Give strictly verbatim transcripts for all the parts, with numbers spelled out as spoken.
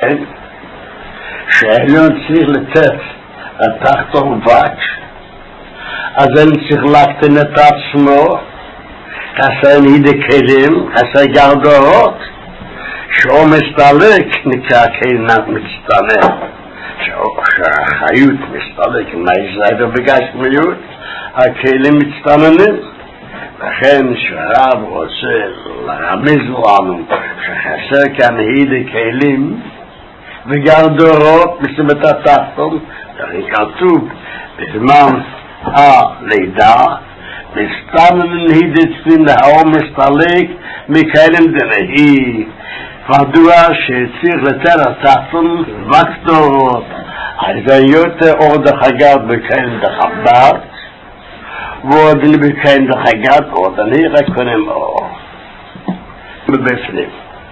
כן? שהעליון צריך לתת התחתון וק, אז אין צריך להקטין את עצמו, חסר נידי כלים, חסר גרדורות, שהוא מסתלק נקרא כלינת מצטנן, שהחיות מסתלק, מה ישראל ובגשמיות, הכלים מצטננים, לכן שהרב רוצה לרמז לנו שחסר כאן נידי כלים וגרדורות מסיבת התחתון, הרי כתוב בזמן הלידה מסתנן הידי צפין להאור מסתלק מכלים דנהי, מדוע שצריך לתת התחתון וקטורות, אז זה יותר אור דחגת בכלים דחבת ועוד לי בכלים דחגת עוד אני רק קונים אור בבפנים,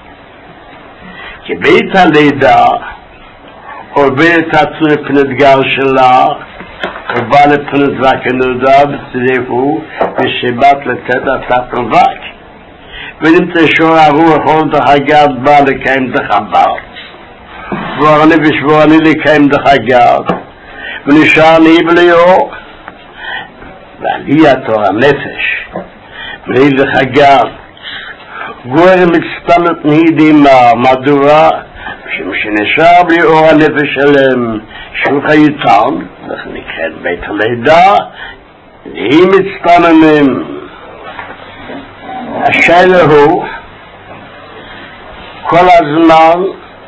כי בית הלידה עובר את עצמו פנדגר שלה ובא לפנת וקנודה וצריפו ושבת לתת התחתון וק, ונמצא שור הרוח עוד דחגת בא לקיים דחבת ואני ושבועני לקיים דחגת ונשאר לי בליאור ועלייתו הנפש בלי דחגת גורם מצטמת נידים מדורה שנשאר בלי אור הנפש שלהם שהוא חיותן, אנחנו נקראת בית הלידה, היא מצטננים. השאלה הוא כל הזמן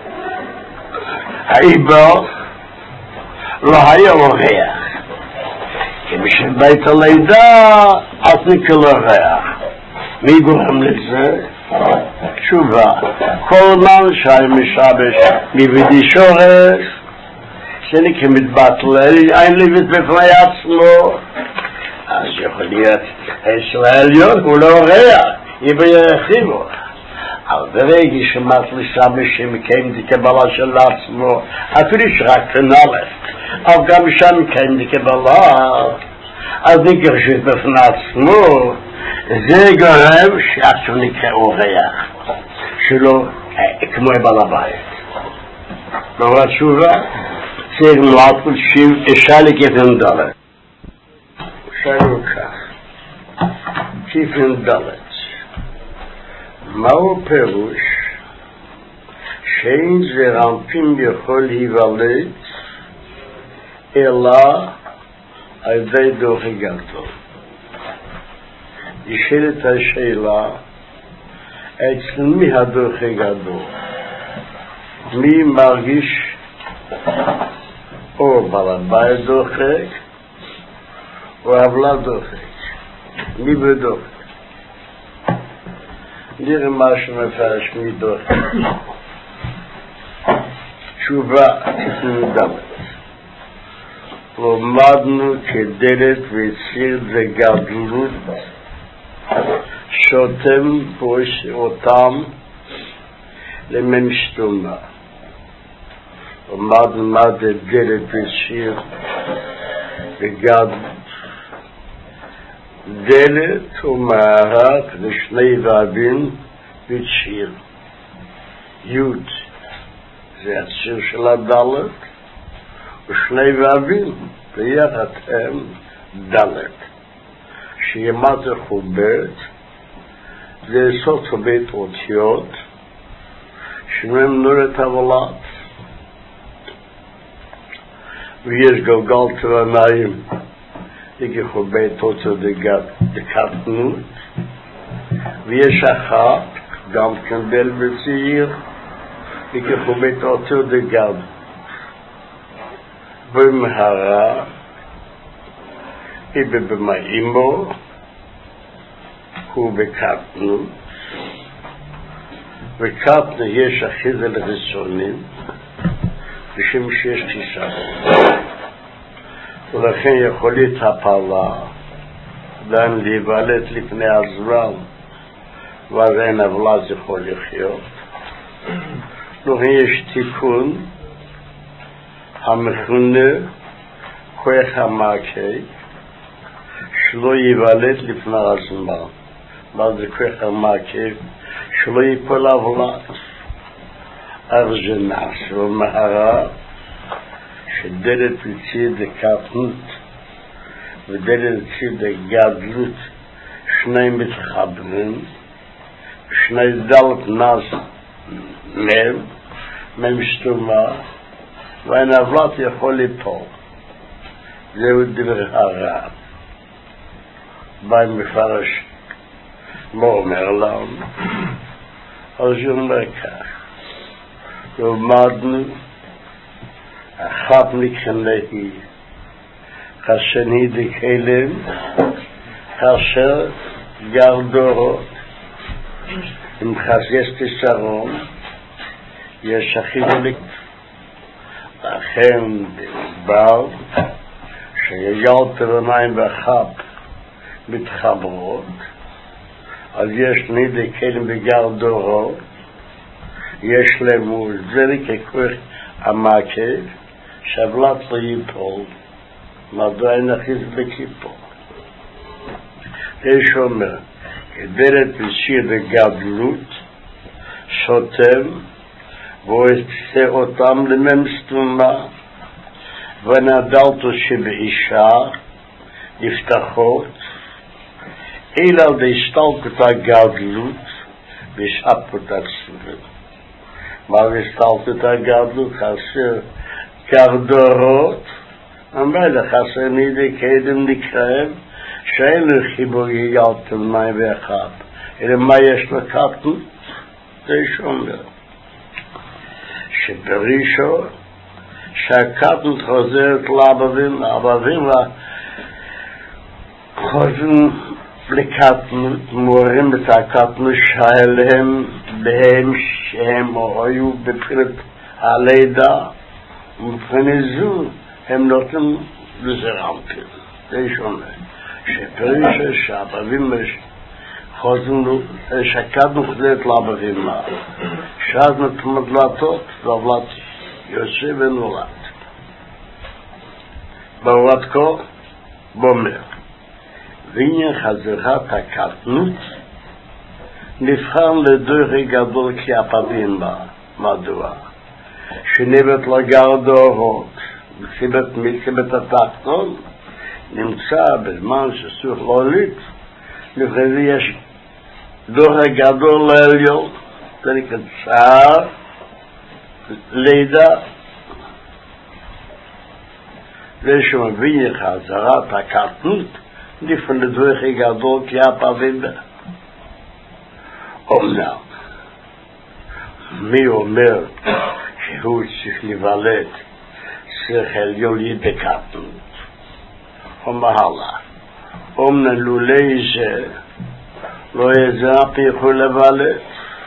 העיבור לא היה ריח, כי בשביל בית הלידה אז נקרא ריח. מי גורם לזה? תשובה, כל מן שי משבש מבדי שורש שאני כמתבטל אין ליבית בפני עצמו, אז יכול להיות הישראליות הוא לא ריח יבוא ירחיבו, אבל ברגע שמטל שבש שמקיים די קבלה של עצמו אפילו שרק תנלף אבל גם שם מקיים די קבלה אז נגרשת בפני עצמו, זה גורם שעכשיו נקרא ריח שלו כמו בעל הבית. לא התשובה צריך לעשות שם אישה לכיוון דלת. שאלו כך, כיוון דלת, מהו פירוש שאין זרענפים יכול להיוולד אלא על ידי דוחגתו? נשאלת השאלה, אצל מי הדוחגתו? מי מרגיש או בעל הבית דוחק או הבלה דוחק? מי בדוחק? נראה מה שמפרש מי דוחק. תשובה תתנדמת. לומדנו כדלת ויציר וגדלות שותם פוש אותם לממשתומה. לומדנו מה זה דלת ויציר וגדלות. דלת ומערת לשני ועבים ויציר. יוד זה הציר של הדלת ושני ועבים ביחד הם דלת. שימת חוברת זה סוף בית אותיות שמהם נורת הוולד ויש גלגל תרניים לכו בית אותיות דקטנות ויש אחת גם כנדל וצעיר לכו בית אותיות דגד במהרה איבה במאימו הוא בקטנו וקטנו יש אחיזה לראשונים בשם שיש חיסרון ולכן יכול להתהפלה דן להיוולד לפני הזמן ואז אין הבלז יכול לחיות. לכן יש תיקון המכונה כוח המעקב שלא ייוולד לפני הזמן. מה זה כוח המעקב? שלא ייפול הבלד. ארג'נס ומהרה שדלת לציד הקטנות ודלת לציד הגדלות שני מתחברים שני דלת נס מהם מהם שתומה ואין אבלת יכול ליפול זהו דבר הרע באים מפרש מה אומר לנו אז הוא אומר כך למדנו החפניכן להי השני דקהלם כאשר גר דורות עם חזיסט שרון יש החיבליק לכן דבר שיילת וניים וחפ מתחברות אז יש נידי כלים בגר דורות יש להם זרי ככוח המעקב שבלת לא ייפול מדוע אין אחיז בכיפו יש אומר כדרת ושיר בגדלות שותם ועושה אותם לממסתומה ונדלתו שבאישה נפתחות אלא על די סטלקת הגדלות ושאפת עצמם מה וסטלקת הגדלות חסר כרדורות אמר לך חסר נידי קדם נקרב שאין לו חיבור יילתם מים ואחד אלא מה יש לקטן זה שומר שבראשו שהקטן חוזרת לאבבים האבבים חוזרים לקטנות מורים את הקטנות שאליהם בהם שהם היו בבחינת הלידה ומבחינת זו הם נותנים לזרמפים זה שומר שפרישה שהאבבים חוזרים שהקטנות חוזרת לאבבים שאז נתמד דלתות ואבלת יושב ונולד בעורת כה בומר ועניין חזרת הקטנות נבחר לדורי גדול כי הפבים בה מדוע שנבט לגר דורות מסיבת התחתון נמצא בזמן שסוך להוליד לפני יש דורי גדול לעליון צריך צער לידה ושמבין חזרת הקטנות לפני לדורי גדול כי הפבים בה אומנם מי אומר שהוא צריך לבלט שכל יוליד בקטנות ומהלה אומנם לולי זה לא יזרפי יכול לבלט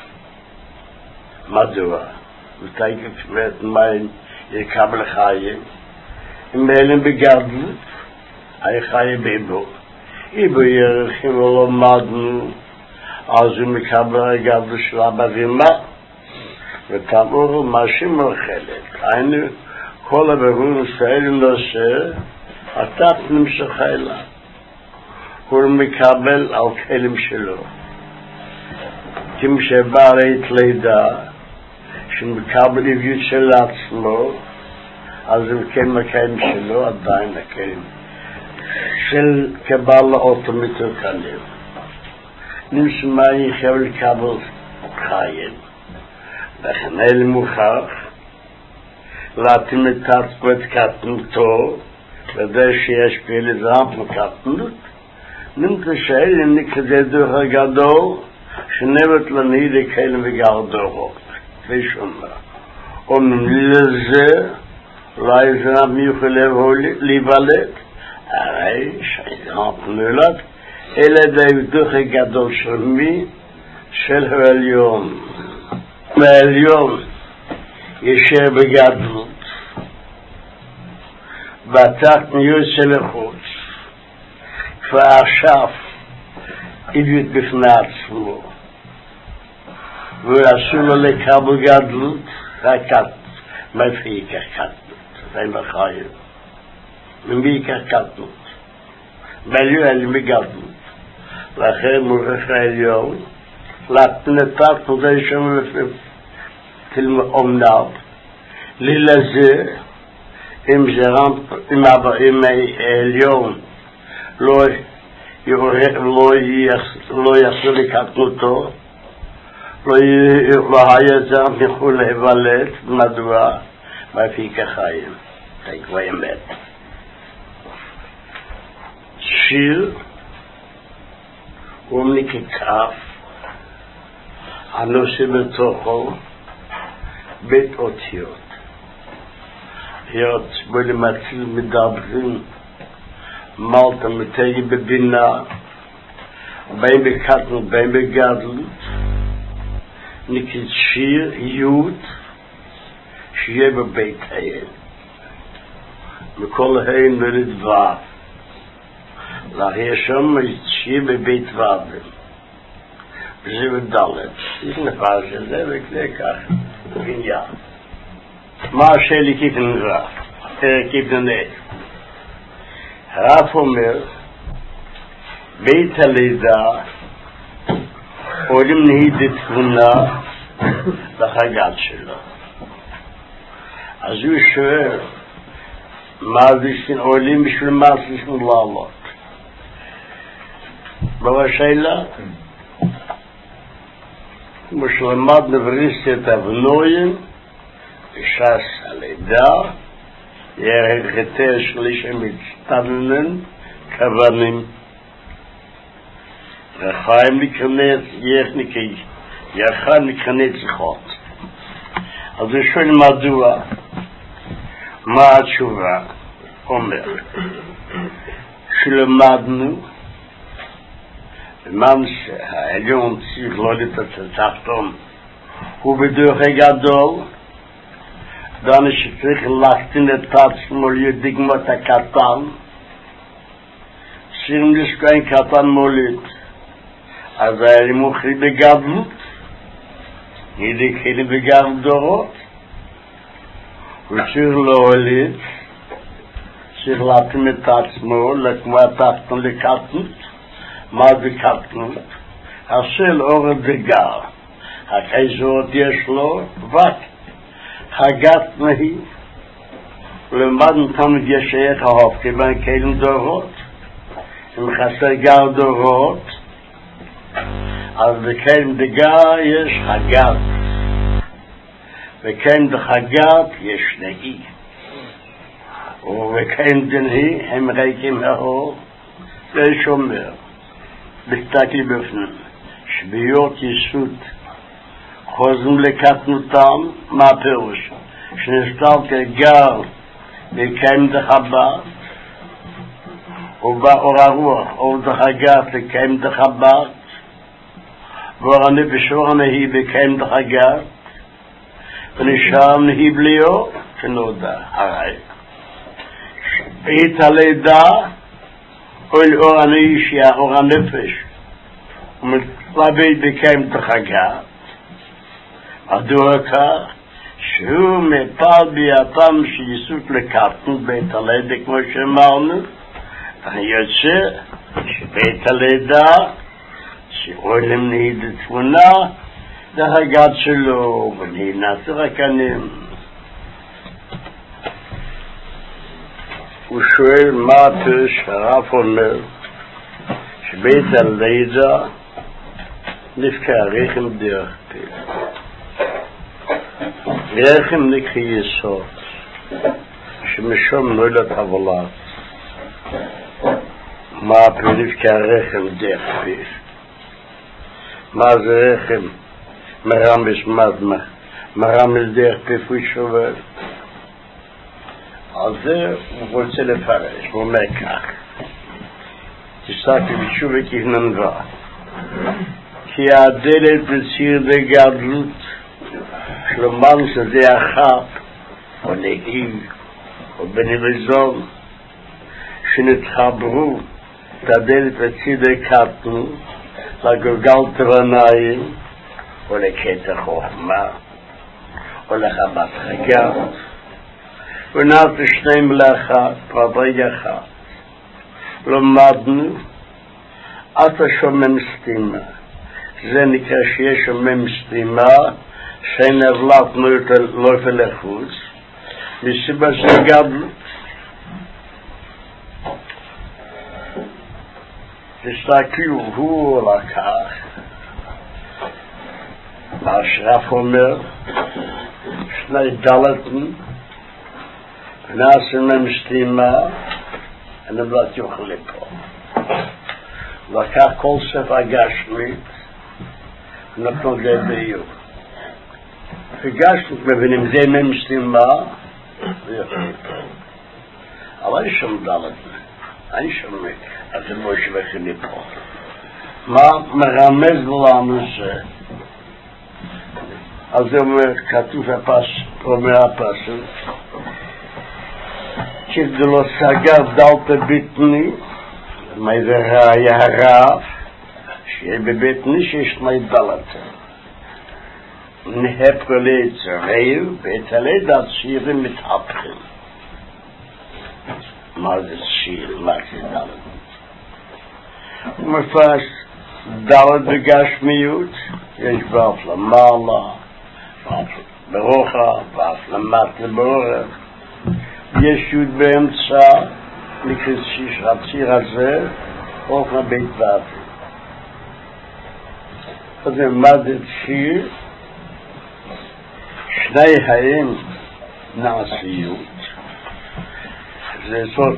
מדוע ותאיקת ואת מים יקבל חיים אם אלה בגדלות היי חיים באיבו איבו ירחים ולא מדנו אז הוא מקבל הגדלות של הבבימה ותאמרו משהו מרחלת היינו כל הברור ישראל נושא התת נמשך אליו הוא מקבל על כלים שלו כמו שבא רית לידה שמקבל עביות של עצמו אז הוא כן מקיים שלו עדיין הכלים של קבל לאוטו מתוקנים נשמע יחב לקבל חיים לכן אלה מוכח להתאים את עצמו את קטנותו כדי שיש פעיל זרם מקטנות נמצא שאלה נקדה דוח הגדול שנבת לנהיד הכלים וגר דורות ושומע אומרים לזה לא יזרם מיוחד להיוולד הרי שהזרם נולד אלא די דוח הגדול של מי של העליון מהעליון ישר בגדלות בתת ניוסה לחוץ כבר עכשיו עביות בפני עצמו ועשו לו לקבל גדלות רק מאיפה ייקח קטנות זה בחיים ומי ייקח קטנות בעליון אלה מגדלות לכן מוכרח העליון להתנתק כדי שם תלמד אומנב, לילזה, אם זה רמפ, אם העליון לא יעשו לקטנותו, לא היה זרם יכול להיוולד, מדוע? מפיק החיים, תקווה אמת. שיר הוא נקצף, הנושא בתוכו בית אותיות. היות בלמצל מדברים, מלטה מתגי בבינה, בין בקטנות, בין בגדלות, נקראת שיר יוד, שיהיה בבית העין. מכל העין נולד ו'. לההיה שם שיהיה בבית ו'. וזה בדלת. יש נפל של זה וכלי כך. בניין. מה השאלי כיפן רב? כיפן נד. הרב אומר, בית הלידה עולים נהיד תבונה לחגת שלו. אז הוא שואל, מה זה עולים בשביל מה זה לעלות? בבשאלה, כמו שלמדנו בריסת אבנויים, בשעס הלידה, ירחתה שלי שמצטנן כוונים. רחיים נקרנץ, יחניקי, יחן נקרנץ זכות. אז הוא שואל מדוע, מה התשובה? אומר, שלמדנו, במן שהעליון צריך לא לתצחתום, הוא בדוחי גדול, דני שצריך להקטין את עצמו לידיגמות הקטן, צריכים לשכן קטן מוליד, אז היה מוכרי בגדלות, ידיקי לי בגדלות דורות, הוא צריך להוליד, צריך להתאים את עצמו, כמו התחתון לקטנות, מה זה קטנות? השל אור דגר, הכיזות יש לו, ות, הגת נהי, ולמדנו תמיד יש איך אהוב, כיוון כאלו דורות, אם חסר גר דורות, אז בכאלו דגר יש הגת, וכאלו דחגת יש נהי, ובכאלו דנהי הם ריקים האור, זה שומר. בסתכלי בפנים, שביות יסוד חוזרים לקטנותם, מה הפירוש? שנסתר כגר לקיים דחבת, ובא אור הרוח, אור דחגת לקיים דחבת, ואור הנפש אור הנהי לקיים דחגת, ונשאר נהי בלי אור, כנודע, הרי. בית הלידה, אול אור הנהי שיהיה אור הנפש, ומתלבט בקיים דחגת, מדוע כך? שהוא מפעל ביאתם שיסות לקטנות בית הלידה, כמו שאמרנו, יוצא שבית הלידה, שעולם נהיד תבונה, דחגת שלו, ונהינת רקנים. הוא שואל מה הפירוש הרב אומר, שבית הלידה נפקע רחם דרך פה. רחם נקרא יסוד, שמשום נולד הוולד. מה הפירוש נפקע רחם דרך פה? מה זה רחם? מרמז מדמה, מרמז דרך פה הוא שובר. על זה הוא רוצה לפרש, הוא אומר כך. תסתכל בתשובה כהננבה. כי הדלת בציר בגדלות, שלומן שזה אחת, או נהיג, או בנבזון, שנתחברו את הדלת בציר בקטנות, לגלגל תרניים, או לקטע חוכמה, או לחמת חגת, ונעשו שניים לאחת, פרדרגה אחת. למדנו, אתה שומם סתימה. זה נקרא שיש שומם סתימה, שאין הבלט נויפל לחוץ, מסיבה שגדלות. תסתכלו, הוא לקח, השרף אומר, שני דלתן, ונעשים להם סתימה, הם לא תוכל לפה. לקח כל ספר גשמית, ונתנו זה ביוב. וגשמית מבינים, זה מהם סתימה, ויוכל לפה. אבל יש שם דלתן, אין שם אז הם לא שבחים לפה. מה מרמז לנו זה? אז זה אומר, כתוב הפס, אומר הפסוק, כדי לא סגר דלת ביטני, מה זה ראיה הרב, שיהיה בביטני שיש שני דלת. נהפר ליצרעיר, ואת הלידת שירים מתהפכים. מה זה שיר? מה זה דלת? הוא מפרש דלת בגשמיות, יש ואף למעלה, ואף ברוחה, ואף למטה ברוחה. יש יוד באמצע, לקראת שיש הציר הזה, אוף הבית ואפי. אז מה זה שיר? שני ההם נעשיות. זה זאת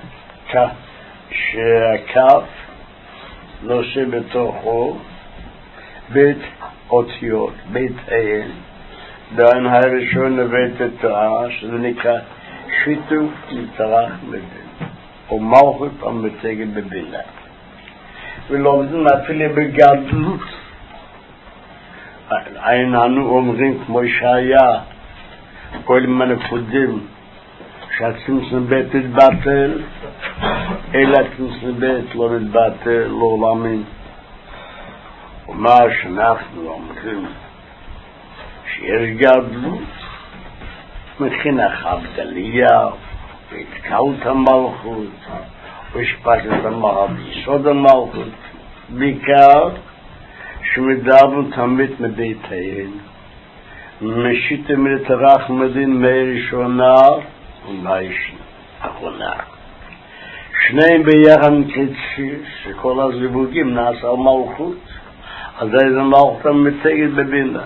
שהכף נושא בתוכו בית אותיות, בית אין, דהן הראשון לבית התורה, שזה נקרא שיתוף מתרח בבין, או מלכות המתגת בבינה. ולומדים אפילו בגדלות. אנו אומרים כמו שהיה, כל מיני קודם, שהצמצם בית התבטל, אלא הצמצם בית לא מתבטל, לא עולמים. ומה שאנחנו אומרים, שיש גדלות, מכינך הבדליה, והתקלות המלכות, והשפטת המלכות, יסוד המלכות, בעיקר שמדרבו תמיד מביתיין, משיתם לתרח מדין מהראשונה ומהישנה, אחרונה. שניהם ביחד קדשי, שכל הזיווגים נעשה על מלכות, אז איזה מלכות המתגת בבינה.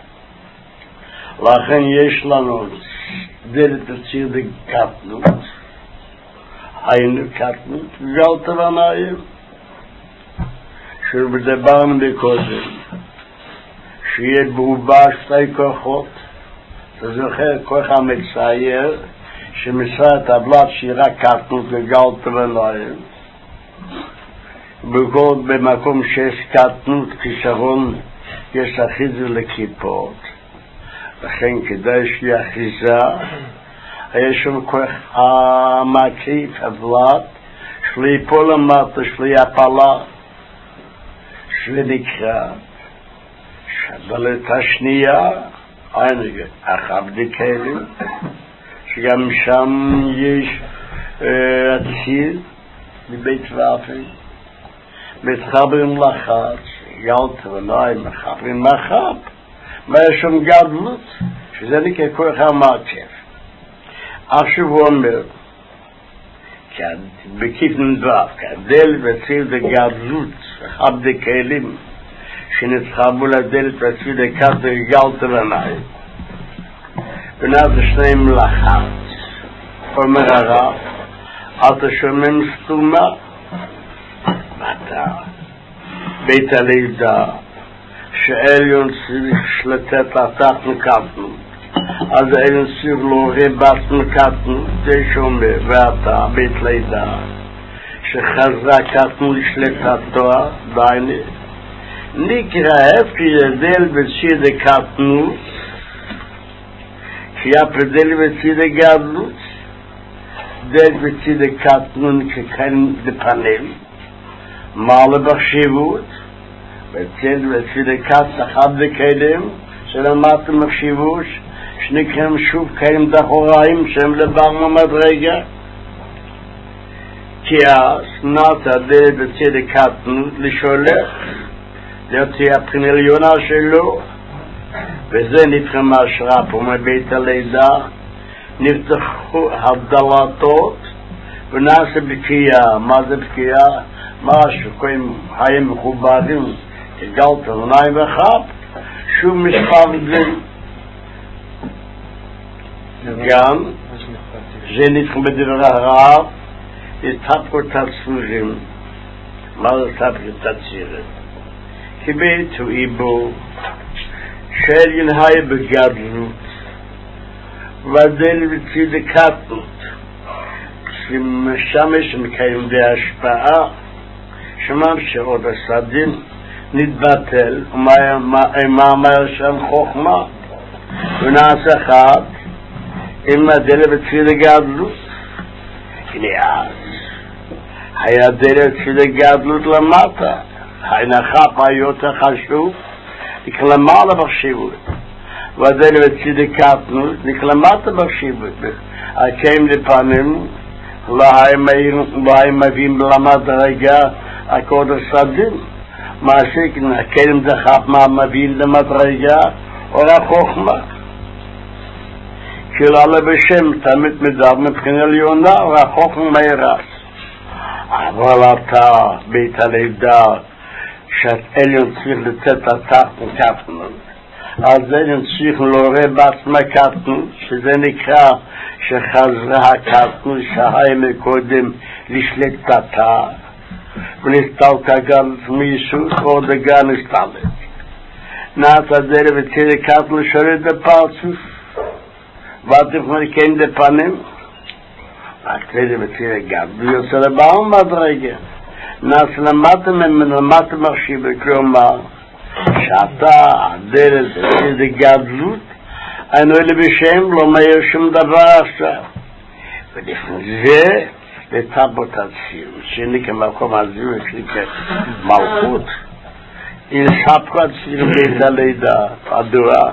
לכן יש לנו דלת הציר דקטנות, היינו קטנות, גלת ונעים, שבדברנו בקודם, שיהיה ברובה שתי כוחות, אתה זוכר כוח המצייר, שמשרה את הבלט שירה קטנות וגלת ונעים, בכל במקום שיש קטנות, כשרון יש אחיזה לכיפות, לכן כדאי שיהיה אחיזה, יש שם כוח המקיף, הבלט, שלי פה למטה, שלי הפלה, שלי נקרא, שהדלת השנייה, אין אחת דקלים, שגם שם יש הציר, מבית ואפי, מתחברים לחץ, גלת ונעים, מחברים לחץ, מה יש שם גדלות, שזה נקרא כוח המקיף. עכשיו הוא אומר, בקיף נדבך, כדל וציר דגדלות, אחד דקלים, שנתחבו לדלת וציר דקת דגלת ונעים. ונאז שניהם לחץ. אומר הרב, אתה שומם סתומה, אתה בית הלידה, שאליון צריך שלטת לתת מקטנו, אז אליון צריך לא רבת מקטנו, זה שומר, ואתה בית לידה, שחזרה קטנו לשלטתו, דייני, נקרא הפקי ידל בציר דקטנו, כי הפדל בציר דגדלות, דל בציר דקטנו ככן דפנל, מעלה בחשיבות, בציר בציר דקט אחד דקדם, שלמדתם בחשיבות, שנקראים שוב קיים דחוריים שהם לבר ממדרגה, כי אז נעת הדל בציר דקטנו לשולח, להיות הבחינה עליונה שלו, וזה נתחם ההשראה פה מבית הלידה, נפתחו הדלתות ונעשה בקיעה. מה זה בקיעה? משהו קודם היה מחוברים כגלת עוניים וחב, שום מספר זה גם זה נתחם בדברי הרב, יתפקו את הצפורים. מה זה תפקו את הצירים? כי ביתו איבו של ינהי בגדלות ודל בצדקתנות שמשמש מקיים די השפעה שממשיך עוד הסדים נתבטל ומה אומר שם חוכמה ונעשה חד עם הדל בצדקתנות. הנה אז היה דל בצדקתנות למטה, ההנחה פה יותר חשוב נקלמה בחשיבות, והדל בצדקתנות נקלמת בחשיבות. הקיים לפנים לא היה מבין למדרגה הקודש סדים, מה שכן הקיים דחף מה מבין למדרגה או החוכמה, כאילו עלה בשם תמיד מדבר מבחינה עליונה והחוכמה ירס. אבל אתה בית הלידה שהעליון צריך לצאת התחתון קטנות, אז העליון צריך לעורר בעצמה קטנות, שזה נקרא שחזרה הקטנות שהיה מקודם לשלט תתה ונסתלת גם מיסוס ועוד גם נסתלת נעת הדרך וצריך קטנות שרת בפרצוף ותפנקן דפנים והקטנות וצריך גם ויוצא לבאום מדרגה נעשה למטה ממלמטה מחשיבה, כלומר שאתה הדלת זה גדלות אינו אלה בשם לא מאיר שום דבר עכשיו ולפני זה לטבות הציר שני כמקום הזיר שני כמלכות יספקו הציר בית הלידה הדורה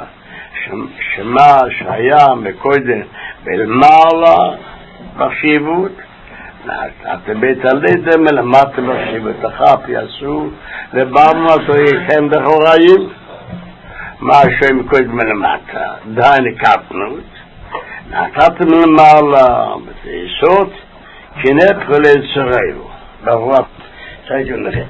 שמה שהיה מקודם בלמעלה מחשיבות אתם בית הלידה מלמטה מחשיבות החף יעשו ובאנו אותו יקם בחוראים מה שהם קודם מלמטה די נקפנות נתתם למעלה בתייסות כנפך ליצריו ברוח תראיתו לכם.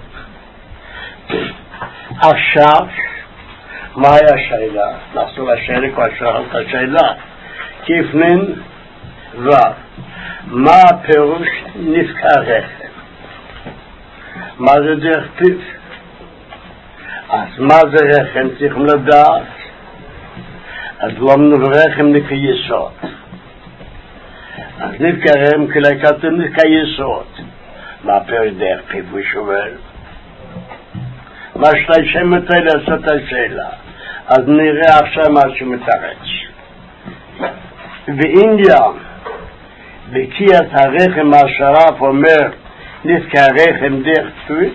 עכשיו מה היה השאלה? נחזור לשאלה כבר שאלת השאלה כיפנין ו מה הפירוש נפקע רחם? מה זה דרך פיו? אז מה זה רחם? צריכים לדעת. אז לא רחם נפקע יסוד. אז נפקע רחם כלי כתוב נפקע יסוד. מה הפירוש דרך פיו? הוא שואל. מה שלי שם מתי לעשות השאלה? אז נראה עכשיו מה שמתרץ. בעניין בקיעת הרחם השרף אומר נפקע רחם דרך פיו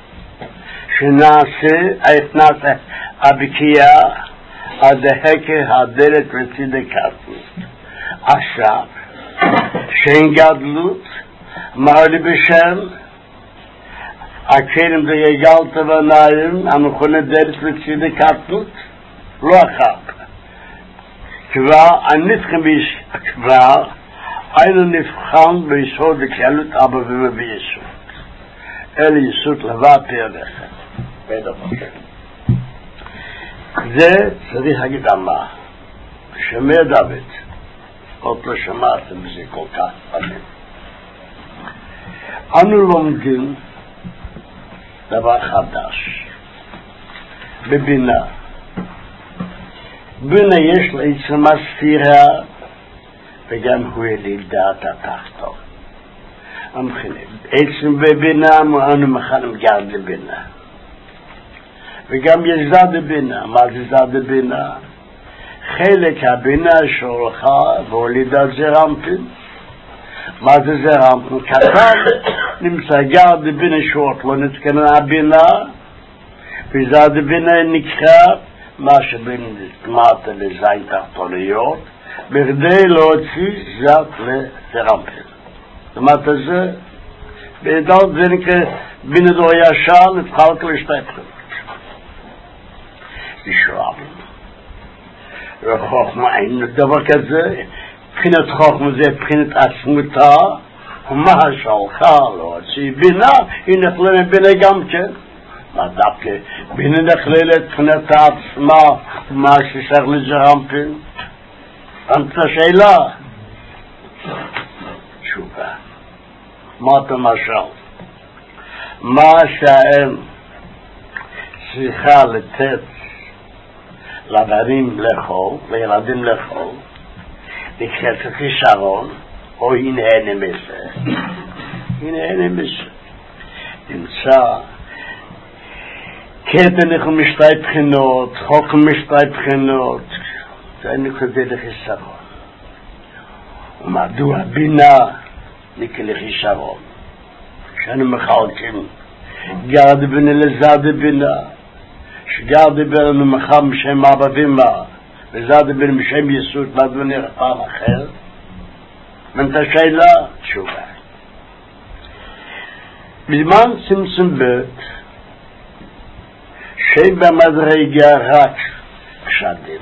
שנעשה את נעשה הבקיעה הדהקה הדלת וצדקתנות. עכשיו שאין גדלות אמר לי בשם הכרם זה יגלת בניים המכונה דלת וצדקתנות לא אחת כבר הנפחם כבר היינו נבחן ביסוד בכללות אבא ואמא ביסוד אלה יסוד לבא פרדך בדבר זה צריך להגיד אמה שמע דוד עוד לא שמעתם בזה כל כך פעמים אנו לומדים דבר חדש בבינה בינה יש לעצמה ספירה וגם הוא יליל דעת התחתון. המכנים. עצם בבינה, אנו מכנים גר בבינה. וגם יש זד בבינה. מה זה זד בבינה? חלק הבינה שהולכה והולידת זרמפין. מה זה זרמפין? קטן נמצא גר בבינה שעוד לא נתקנה הבינה, וזד בבינה נקרא מה שבין נתמרת לזין תחתוניות, בכדי להוציא זת לזרמפין. זאת אומרת זה, בעדות זה נקרא בנדור ישר נתחלק לשתי פחד. לשרב. וחוכמה אין דבר כזה, בחינת חוכמה זה בחינת עצמותה, ומה שלחה לו, שהיא בינה, היא נכללת בינה גם כן. מה דווקא? בינה נכללת בחינת עצמה, ומה ששייך לזרמפין? את השאלה. תשובה. מה אתה משל? מה שהאם צריכה לתת לבנים לאכול, לילדים לאכול, לקחת חיסרון, או הנה נמסה. הנה נמסה. נמצא, קטן אנחנו משתי בחינות, חוק משתי בחינות, זה נקודה לחיסרון. ומדוע בינה נקרא לחיסרון? שאנו מחלקים, גרד בינה לזד בינה, שגרד בינה מחם משם אבא ואמא, וזד בינה משם יסוד, מה זה נראה פעם אחר? מן השאלה, תשובה. בזמן צמצום בית, שבמדרגה רק קשדים.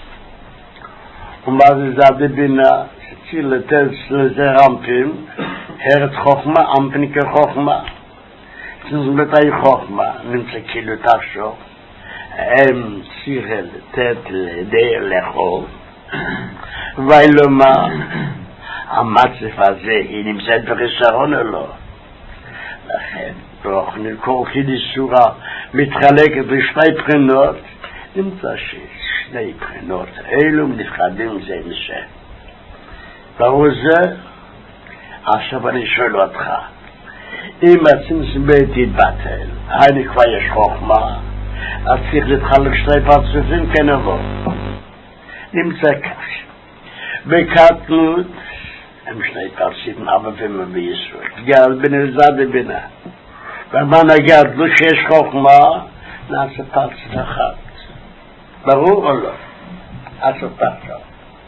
ומה זה זד בינה? שציל לתת לזרמפים, הרת חוכמה, אמפניקה חוכמה. צמצום בית היא חוכמה, נמצא כאילו תחשוב. הם צריכה לתת לידי לאכול, ואילומה, המצב הזה, היא נמצאת בחיסרון או לא? לכן, ברוכנית כל חידי סורה מתחלקת לשתי בחינות, נמצא ששני בחינות, אלו נפחדים זה מזה. ברור זה, עכשיו אני שואל אותך, אם הצמצום בית יתבטל, היינו כבר יש חוכמה, אז צריך להתחלק שתי פרצופים כן אבל. נמצא כך. בקטנות, הם שני פרצופים, אבא ואמא בישראל. גל בינה זד בינה. ומה נגד לו שיש חוכמה, נעשה פרצוף אחת. ברור או לא? נעשה פרצוף.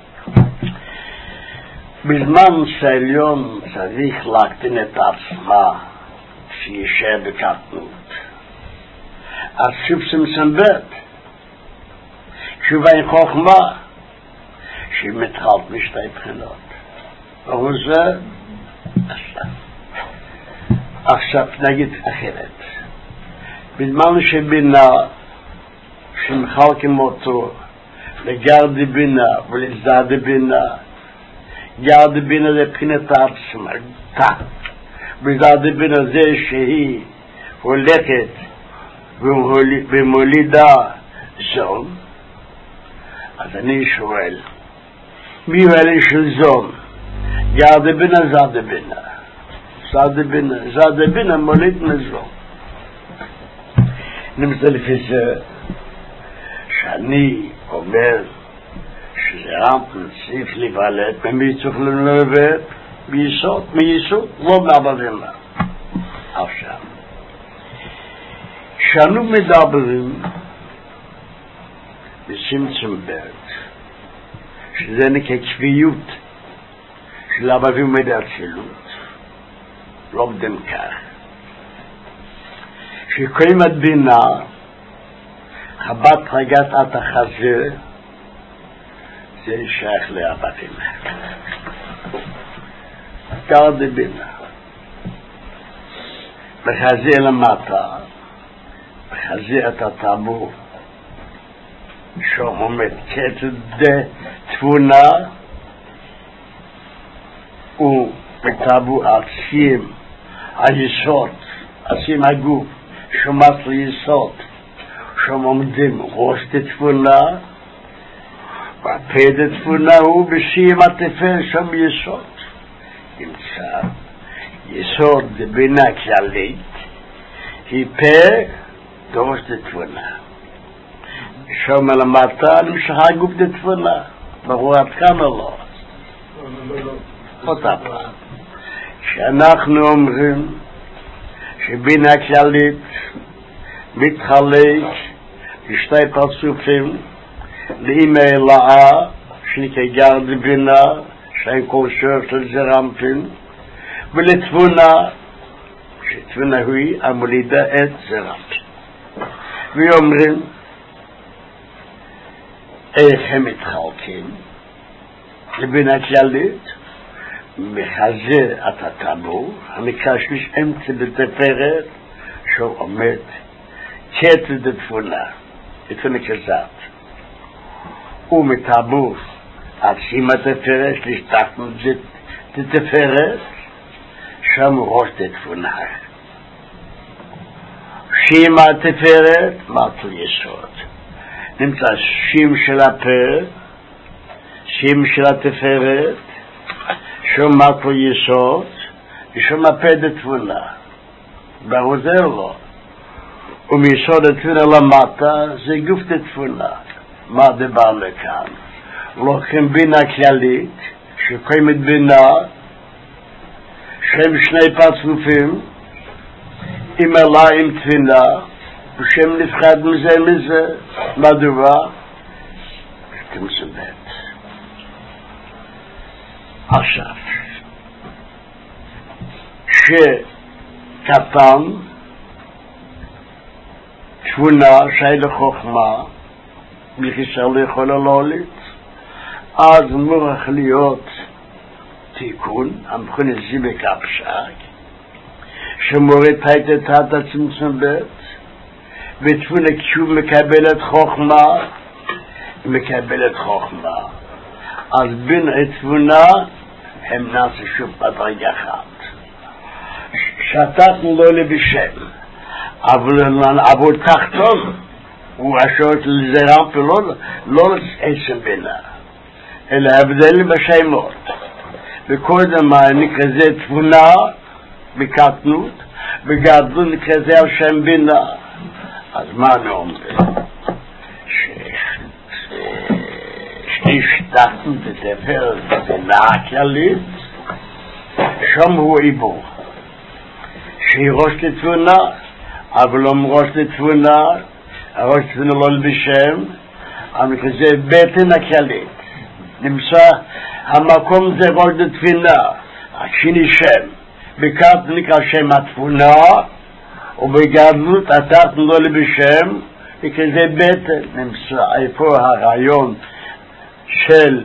בזמן שהעליון צריך להקטין את עצמה, שישאר בקטנות. אז שוב צמצום בית, תשובה עם חוכמה, שהיא מתחלת משתי בחינות. ברור זה, עכשיו. עכשיו נגיד אחרת. בזמן שבינה, שמחלקים אותו לגרדי בינה ולזד בינה, גרדי בינה זה בחינת עצמה, וזד בינה זה שהיא הולכת, ומולידה זון, אז אני שואל, מי הוא אלה של זון? יעד בינה, זד בינה. זד בינה, זד בינה מוליד מזון. נמצא לפי זה, שאני אומר, שזה רמפן צריך להיוולד, ממי צריך להיוולד? מיסוד, מיסוד, לא מעבדים לה. עכשיו. שאנו מדברים בצמצום בית, שזה נקרא כפיות של אבבים מדעצילות, לא בדם כך. שקוראים את בינה, חבת רגת את החזה, זה שייך לאבבים. גרד בינה. בחזה למטה, בחזה את הטבור, שעומד כתד תבונה, ובטבור עצים היסוד, עצים הגוף, שומץ ליסוד, שם עומדים ראש תבונה, והפד תבונה הוא בשיים התפל שם יסוד. נמצא יסוד בינה כללית, היא פה דורש תבונה. שם למטה נמשכה גוף תבונה. ברור עד כמה לא. אותה פעם. שאנחנו אומרים שבינה כללית מתחלק לשתי פרצופים, לאמא אלאה, שנקרא גרד בינה, שאין כל שור של זרמפין, ולתבונה, שתבונה היא המולידה את זרמפין. ואומרים, איך הם מתחלקים? לבין הכללית, מחזה את הטבור, הנקרא שליש אמצע בתפארת, שהוא עומד קטע דתפונה, תפונה כזאת. ומטבור עד שימה תפארת, שליש תחתנו דתפארת, שם ראש דתפונה. שימה תפארת, מטו יסוד. נמצא שם של הפה, שם של התפארת, שום מטו יסוד, ושום הפה דתפונה. ברור זה לא. ומיסוד דתפונה למטה, זה גוף דתפונה. מה דבר לכאן? לוקחים בינה כללית, שקיימת בינה, שהם שני פרצופים, עם אלה עם תפינה, ושם נפחד מזה מזה, מדוע? כמסודת. עכשיו, שקטן, תבונה, שי לחוכמה, בכיסר לא יכול להוליד, אז מורח להיות תיקון, המכון זיבק הפשק, שמורד הייתה תת הצמצום בית, ותבונה כשהוא מקבלת חוכמה, מקבלת חוכמה. אז בין התבונה הם נעשה שוב בדרגה אחת. שתתנו לו לבשם, אבל תחתון, הוא אשרות לזרם ולא לא עצם בינה, אלא הבדלים בשמות. וקודם נקרא זה תבונה בקטנות, בגדלות נקרא זה על שם בינה. אז מה אני אומר? שליש תחתון תתפארת בינה הכללית, שם הוא עיבור. שהיא ראש לתבונה, אבל לא ראש לתבונה, הראש לתבונה לא לבשם, אבל כזה בטן הכללית. נמצא, המקום זה ראש לתבונה, השני שם. בקטנות נקרא שם התבונה, ובגדלות התחתון לא לבשם, וכזה בטן. נמצא, איפה הרעיון של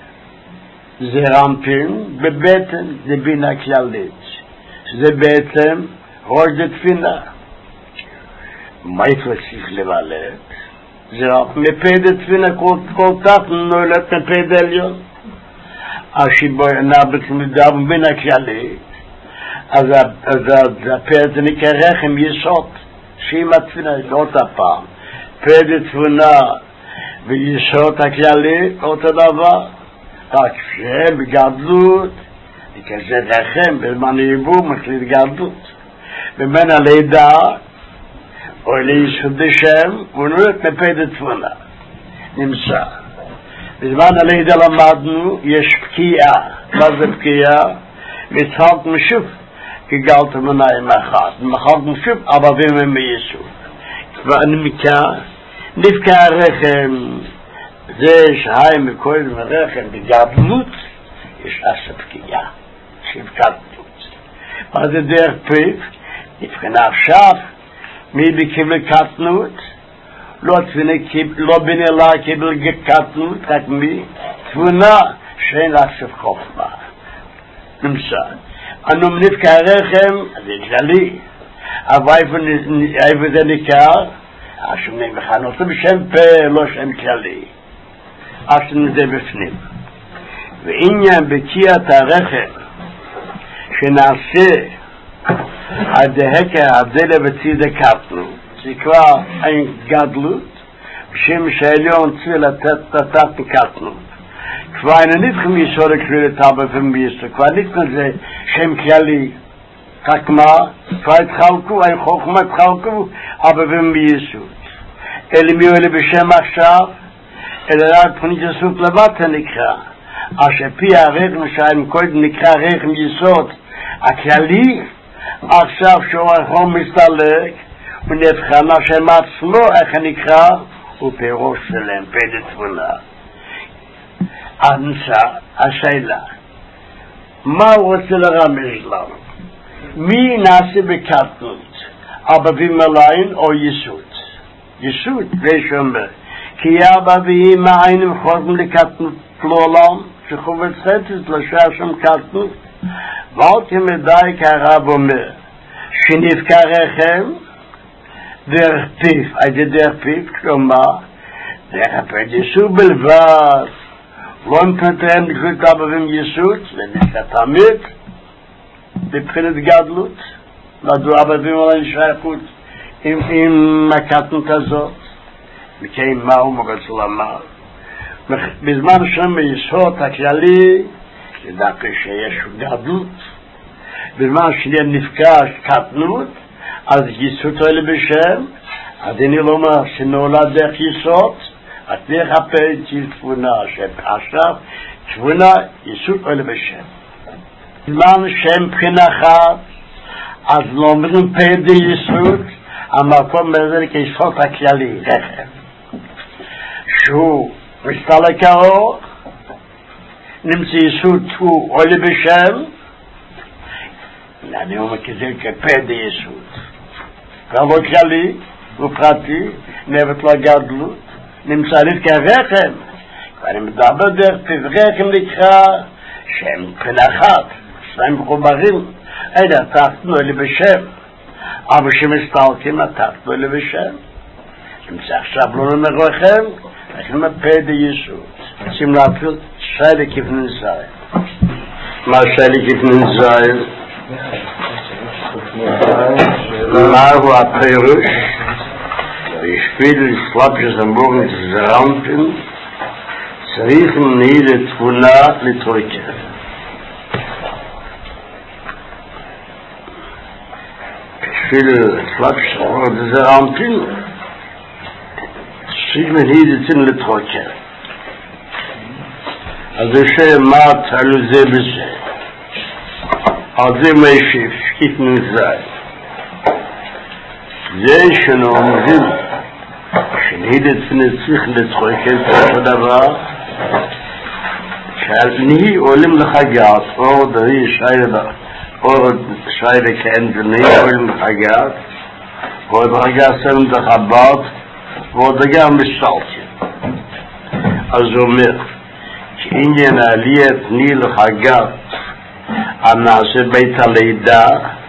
זרמפין? בבטן, זה בינה כללית. זה בעצם ראש דתפינה. מה יפלסיך לבלט? זה מפה דתפינה כל תחת נולד מפה דליון. השיבו נאבק מדבר בינה כללית, אז הפה זה נקרא רחם יסוד, שהיא מתפינה עוד הפעם. פה דתפינה ויסוד הכללית, אותו דבר, רק שהם בגדלות, כזה רחם, בזמן היבוא מחליט גדלות. ובין הלידה, או ליסוד השם, הוא נולד מפה דתפונה. נמצא. בזמן הלידה למדנו, יש פקיעה. מה זה פקיעה? מתחלק משוב, כגלת מניים אחת. מתחלק משוב, אבבים הם מייסוד. ונמקע, נפקע הרחם, זה שהי מכל הרחם בגדלות, יש עשה פקיעה. שבקטנות. מה זה דרך פיו? נבחנה עכשיו, מי בקיבל קטנות? לא בני לה קיבל קטנות, רק מי? תבונה שאין לעצב חוכמה. נמצא. אנו מנפקע הרחם, זה כללי. אבל איפה זה ניכר? השומעים מכנות בשם פה, לא שם כללי. השומעים זה בפנים. ועניין בקיעת הרחם, שנעשה הדהקה הבדלה בציד הקטנות, זה כבר אין גדלות, בשם שהעליון צריך לתת לתת בקטנות. כבר אין נתחם יסוד הכלי לטבע ומיסו, כבר נתחם זה שם כללי, רק מה? כבר התחלקו, אין חוכמה התחלקו, אבל ומיסו. אלה מי אלה בשם עכשיו, אלא רק פנית הסוף לבטה נקרא. אשר פי הרחם שהם קודם נקרא רחם יסוד הכללי, עכשיו שהוא הרחום מסתלק ונבחנה שהם עצמו איך נקרא הוא פירוש שלהם פדת תבונה. אנסה השאלה, מה הוא רוצה לרמז לנו? מי נעשה בקטנות? אבבים מלאים או יסוד? יסוד, זה שאומר כי אבא ואמא היינו חוזרים לקטנות לעולם, שחובת חטאת לשעה שם קטנות, ואלתי מדי כרב אומר, שנבקריכם דרך פיו, הייתי דרך פיו, כלומר, דרך הפרדיסו בלבד, לא נפתרם לקרות אבא ומיסות, ונשכת עמית, בבחינת גדלות, מדוע אבא ואמא נשייכות עם הקטנות הזאת, מכן מה הוא מרצה לומר? בזמן שם ביסוד הכללי, לדעתי שיש גדלות, בזמן שיהיה נפגש קטנות, אז ייסוד אלה בשם, אז אני לומר שנולד דרך יסוד, אז דרך הפרדיסו תבונה שעכשיו, תבונה ייסוד אלה בשם. בזמן שם בחינה אחת, אז לומדים פרדי ייסוד, המקום הזה כיסוד הכללי, רכב. שהוא מסתלק האור, נמצא ייסוד הוא עולה בשם, אני אומר כזה כפרדי ייסוד. כבוד כללי ופרטי, נבט לגדלות, נמצא לי כרחם, ואני מדבר דרך פיו רחם נקרא, שהם מבחינה אחת, שהם מחוברים, אלה תחתנו אלה בשם, אבל שמסתלקים התחתנו אלה בשם, נמצא עכשיו לא נאמר לכם, אנחנו מפרדי ייסוד. רוצים להפיל שיילה כפנין זין. מה שיילה כפנין זין? מהו הפירוש? וישפיל סלאפשס המבורגן תזרמפן, צריכים נהידה תבונה לטרויקה. וישפיל סלאפשס המבורגן תזרמפן, צריכים נהידה תבונה לטרויקה. אז יש מעט על זה בזה. על זה מיישיף, כיפנין זין. זה שנאמרים, שנהידת פנציך לצחוקת אותו דבר, שאני עולים לחגת, אור דרי שיילה, אור שיילה כאן דני, עולים לחגת, ועוד רגע סלם דחבת, ועוד רגע משלתי. אז הוא אומר, שעניין עליית ני לחגת, הנעשה בית הלידה,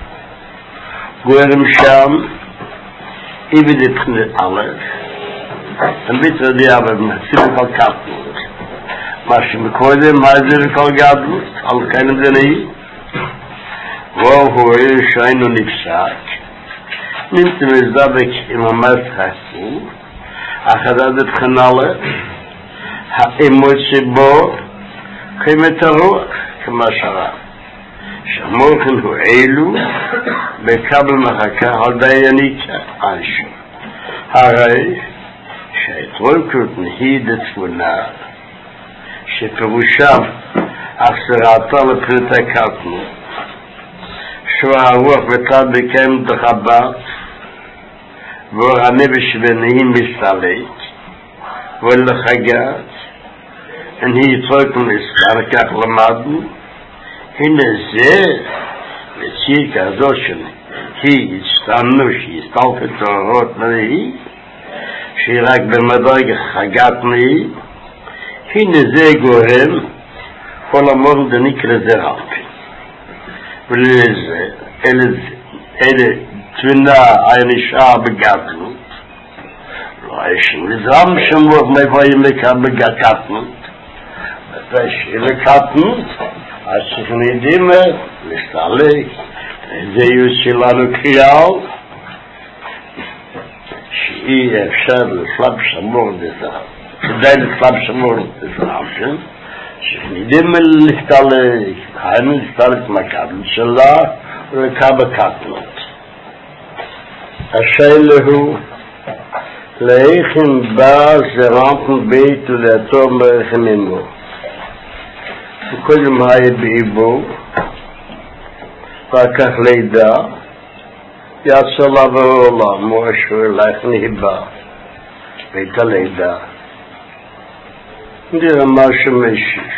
גורם שם, איבד את פנת א', תמיד רדיעה במציאות כל קטנות. מה שמקודם, מה זה לכל גדלות, על כאן דני, והוא רואה שהיינו נפסק, נמצא מזדבק עם המסחסו, החדד את חנלה, האמוציה בו, כמת הרוח, כמה שרה. שמוכן הוא אלו, בקבל מחכה על דייניקה, אנשי. הרי שהתרוקות נהידה תבונה, שפירושם החזרתה לפרט הקטנות, שהוא הרוח ותד בקיים דחבת, ואור הנפש ונהים מסתלק, ולחגת, והיא התרוקות נסקר, כך למדנו, הנה זה, בציר כזאת שהיא הצטנו, שהיא הסתלקת אורות מהיא, שהיא רק במדרג חגת מהיא, הנה זה גורם, כל המון דניקרא זה רמפי. ולזה, אלה תבינה הנשאר בגדלות, לא יש נזרם שמור מבואים לכאן בגדלות, ושאי לקטנות, אז שכנידים להסתלק, זה יהיו שלנו קריאל, שאי אפשר לסלב שמור דזרם, כדאי לסלב שמור דזרם, שכנידים להסתלק, היינו להסתלק מהקטנות שלה, ולקה בקטנות. השאלה הוא, לאיכם בא זרמתם בית ולעתור מרחם עמו. וכל מה היה באיבו, ואחר כך לידה, יצא לה בעולם, הוא אשר לך נהיבה, בית הלידה. נראה מה שמשיך.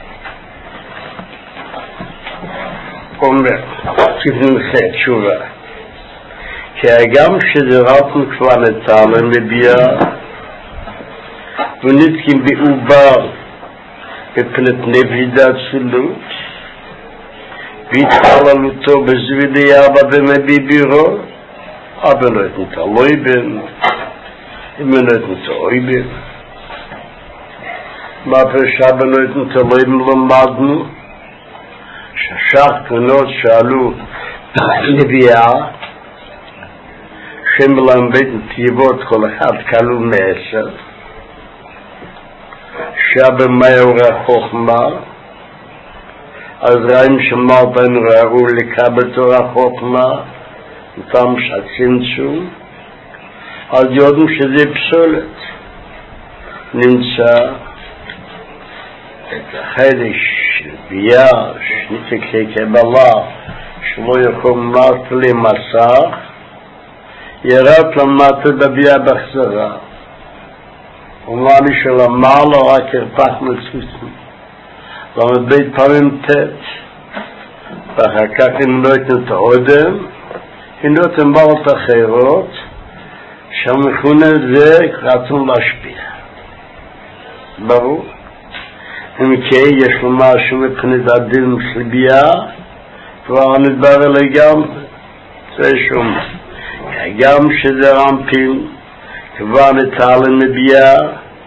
אומר, כפנחה תשובה, כי הגם שדרתנו כבר נתעלם לביאה, ונתקים בעובר בפנת נבידה צלות, והתחללותו בזווידי אבא ומביבירו, אבא לא יתנת אלוהיבן, אמא לא יתנת אויבן. מה פרשה אבא לא יתנת אלוהיבן למדנו? ששח תנות שאלו נביאה, שם מלמד נתיבות כל אחד כלול מעשר, שאבא מהיו החוכמה, אז ראים שמלבן ראו לקבלתו החוכמה, אותם שהצמצום, אז יודעים שזה פסולת. נמצא את החידש של בייה, שנתקי קבלה, שלא יקום מטה למסך, ירד למטה בבייה בחזרה. אומר לי שלמעלה רק הרפח מצוותים. למה בית פעמים תת, ואחר כך אם לא יתנו את העודם, אם לא יתנו בעלות אחרות, שהמכונה זה רצון להשפיע. ברור? אם כן, יש לו משהו מבחינת הדין סלבייה, כבר נדבר אלי גם, זה שום. גם שזה רמפים, כבר נתעלם מבייה,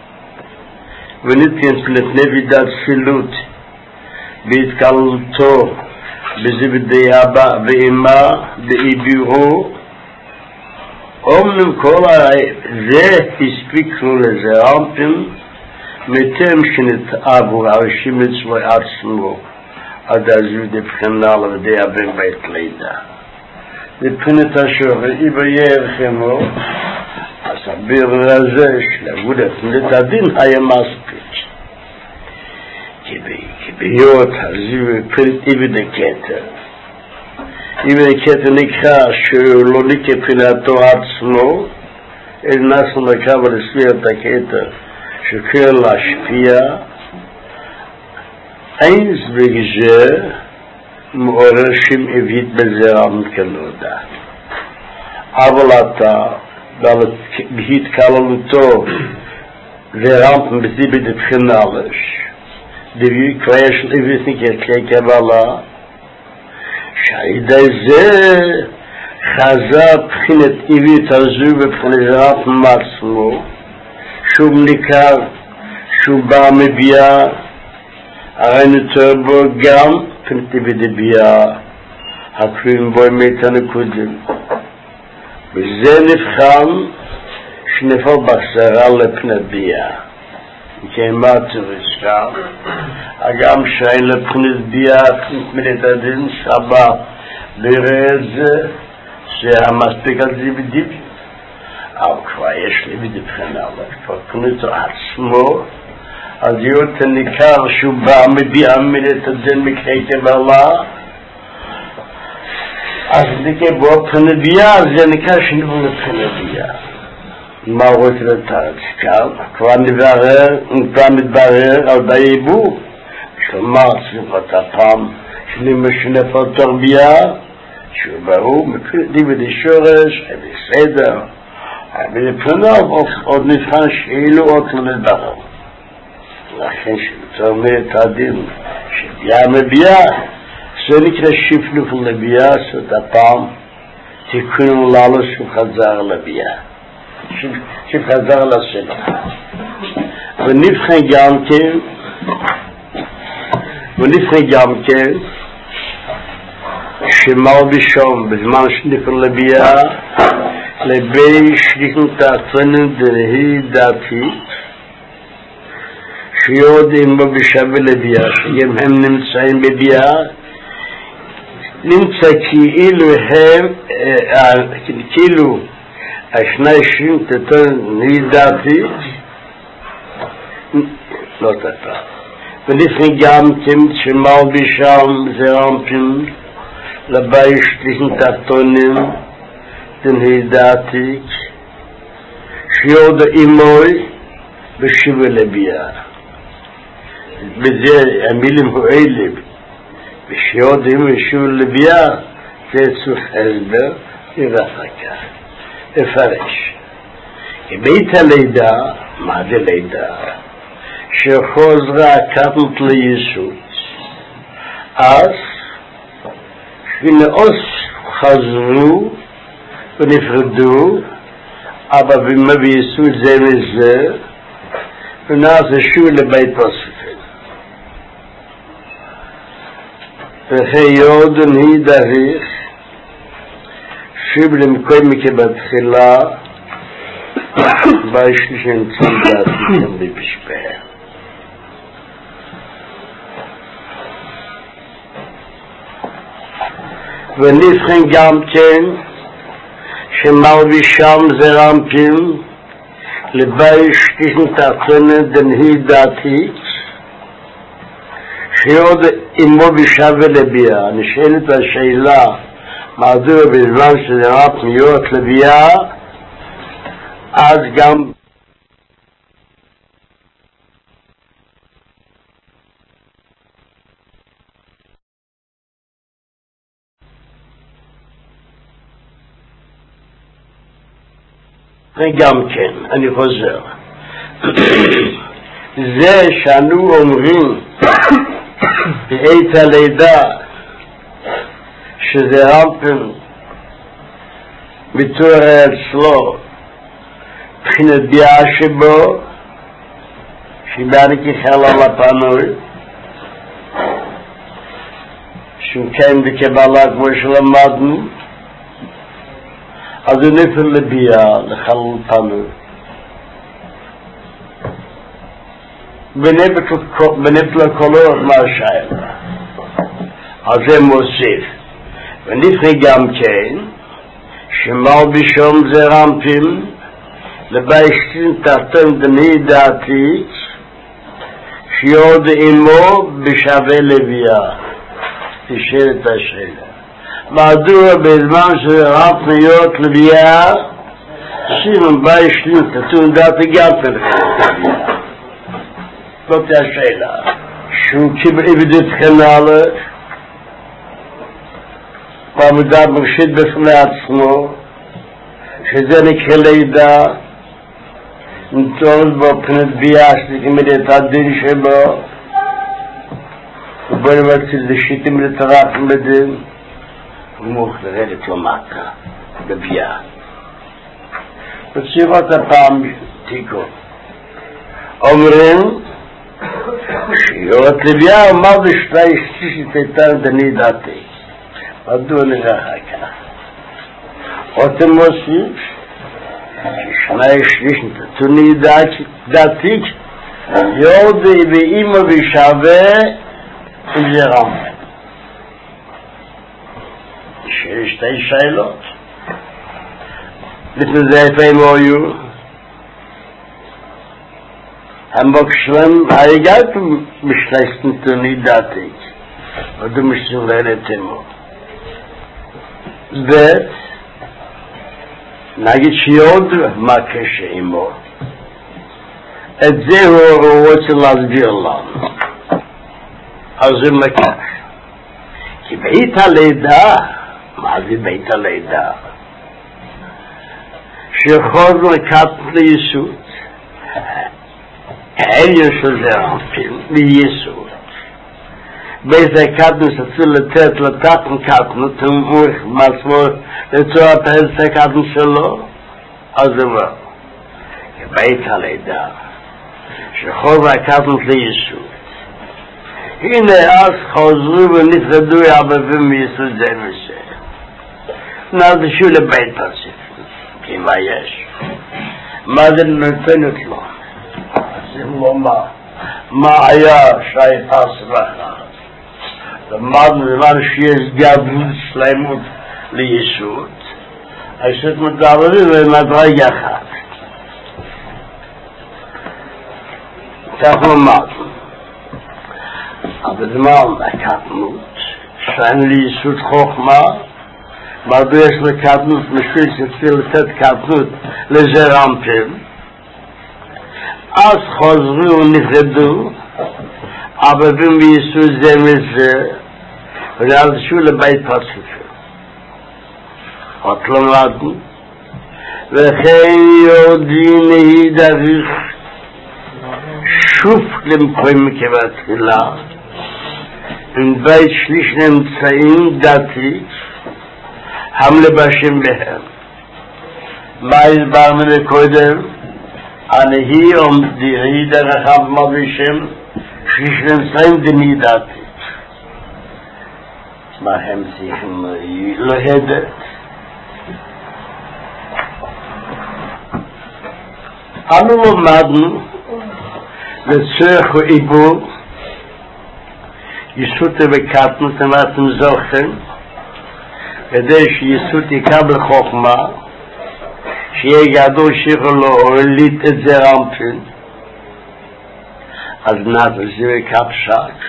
ונתכנס לתנבידת סילות, בהתקללותו, בזווידי אבא ואמא, באיבירו, אומנם כל זה הספיקו לזה רמפים, מתם שנתאבו הרשים אצלו עצמו, עד הזווידי בחינה לבדי הבן בית לידה. מבחינת השוחר, איבא ירחמו, אז הביר הזה של אגודת נתדין היה מספיק. כי בהיות הזיו מבחינת איבא דקטר. איבא דקטר נקרא שהוא לא נקרא פינתו עצמו, אלא נסו נקרא ולסביר את הקטר שקרא להשפיע. אין סביג זה מעורר שם אבית בזרם כנודע. אבל אתה, בהתקללותו ורמפם בזיבי דבחינלש, דבי כבר של אבית נקרא קבלה, שהידי זה חזר בחינת אבית הזו ובחינת רמפם עצמו, שוב ניכר, שוב בא מביאה, הרי נותר בו גם פנתי בדבייה, הקרים בו מיתה נקודים. וזה נבחן שנפל בסרה לפנת בייה. כן, מה תרשם? אגם שאין לפנת בייה, פנת הדין סבא, בראה את זה, שהמספיק על זה בדיבי. אבל כבר יש לי בדבחנה, כבר פנתו עצמו, אז יותר ניכר שהוא בא מביאה מנת הדין מקרי קבלה, אז נקרא בו פנבייה, זה נקרא שנבוא לפנבייה. מה הוא רוצה לתארץ כאן? כבר נברר, כבר מתברר על דייבו, שאומר צליפת הפעם, שנמשנף על תרבייה, שהוא ברור, דיבדי שורש, בסדר, ולפניו עוד נבחן שאילו עוד לא נדבר. לכן שבתור מאת הדין שבייה מבייה, זה נקרא שפלוף לבייה, זאת הפעם תיקונו לנו שחזר לבייה. שחזר לשלח. ונבחן גם כן, ונבחן גם כן, שמל בשום בזמן שנפר לבייה, לבי שליחים תעצנים דרהי דעתית, שיודעים בו בשווה לבייה, שגם הם נמצאים בבייה, נמצא כאילו הם, כאילו השני שרים תתן נהידעתית, לא תתה. ולפני גם תמת שמל בשם זרמפים, לבי שליחים תחתונים, דנהידעתית, שיודע אימוי בשווה לבייה. בזה המילים הועלב, ושיודעים ושוב לבייה, זה צוף הסבר, ירחקה, הפרש. בית הלידה, מה זה לידה? שחוזרה הקטנות ליסוד. אז שנאוס חזרו ונפרדו, אבל ביסוד זה וזה, ונעשו לבית פוספים. וחיודן היא דריך, שוב למקום מכבתחילה, בישהו שנצמדת איתם בפשפר. ונבחן גם כן, שמלבישם זה רמפים, לבייש תשנתתנו דנהי דעתית, שעוד אימו בשווה לביאה. נשאלת השאלה, מדוע בזמן שזה רב להיות לביאה, אז גם וגם כן, אני חוזר. זה שאנו אומרים בעת הלידה שזה רמפן מתואר אצלו בחינת ביאה שבו שבאני כחל על הפנוי שהוא קיים בקבלה כמו שלמדנו, אז הוא נפל לביאה לחל פנוי בנפל הקולות מה השאלה. אז זה מוסיף ונפל גם כן שמלבישם זה רמפים לביישתין תחתן דנהי דעתית שיוד אימו בשווה לביאה. תשאל את השאלה, מדוע בזמן שרב להיות לביאה שימן ביישתין תחתן דעתי גם כן לביאה? זאת השאלה. שהוא קיבל עבדת חנאלה ועמדה בראשית בפני עצמו, שזה נקרא לידה, נתון בו פנת ביאה שתקמד את הדין שבו, ובוא נמצא לשיטים לטרח מדין, ומוך לרדת למטה, בביאה. בצירות הפעם תיקו. אומרים, שירות לביאה אמר בשתי שלישית איתן דני דעתי. מדוע נראה כך? אותם מוסיף, ששני שלישית תוני דעתית, יודי ואימא ושווה עם זה רמפן. שיש שתי שאלות. לפני זה איפה הם היו? המבקשלם היגעתם בשתי תוני דעתית. ודו משתולל את אמו. ב' נגיד שיוד מה קשה עמו. את זה הוא רוצה להסביר לנו. אז זה מקש. כי בית הלידה, מה זה בית הלידה? שיכול לקחת ליסוד. העליון של זה רמפים, ליסוד. בית הקטנוס צריך לתת לטפן קטנות, תמוך מעצמו לצוע את הקטנוס שלו, אז זה לא. בית הלידה, שחוב הקטנות ליסוד. הנה אז חוזרו ונפרדו יעבבים מיסוד זה וזה. נעזשו לבית פסיפי, כי מה יש? מה זה נותנת לו? אז זה לא מה. מה היה שי פסרחה? למדנו דבר שיש גדלות שלמות ליסוד, אז שאת מדברים במדרג אחד. כך למדנו. אבל זמן הקטנות, שאין ליסוד חוכמה, מדוע יש לקטנות משפיל שצריך לתת קטנות לזה רמפים, אז חוזרו ונפרדו, אבל בין ביסוד זה וזה, ונעזשו לבית פסיפי. עוד למדנו, וכן יודעים היא דריך שוב למקום כבתחילה, עם בית שליש נמצאים דתי, המלבשים בהם. מה הסברנו לקודם? הנהי עומדי דרך המלבישים, שליש נמצאים דמי דתי. מה הם צריכים להדק? אנו למדנו לצורך עיבור יסוטה וקטנות אתם זוכרים כדי שיסות יקבל חוכמה שיהיה גדול שיכול להוליד את זה רמפין אז נעשה זה וקפשק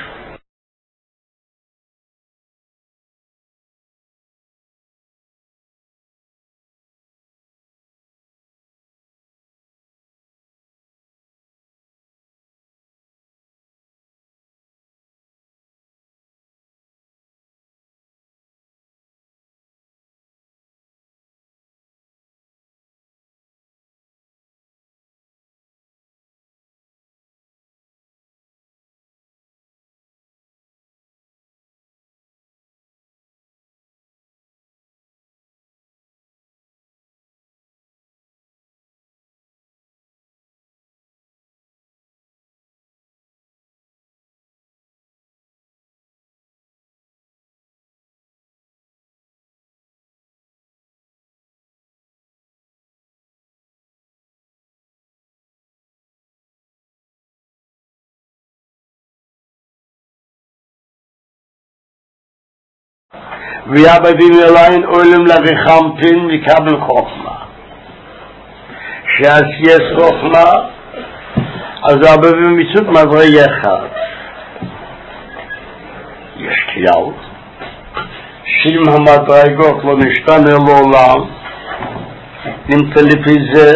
ויעבדים אליין עולם לרחמתין מקבל חוכמה שעש יש חוכמה אז עבדים מצות מדרגה אחד יש כלל שאם המדרגות לא משתנה לעולם נמצא לפי זה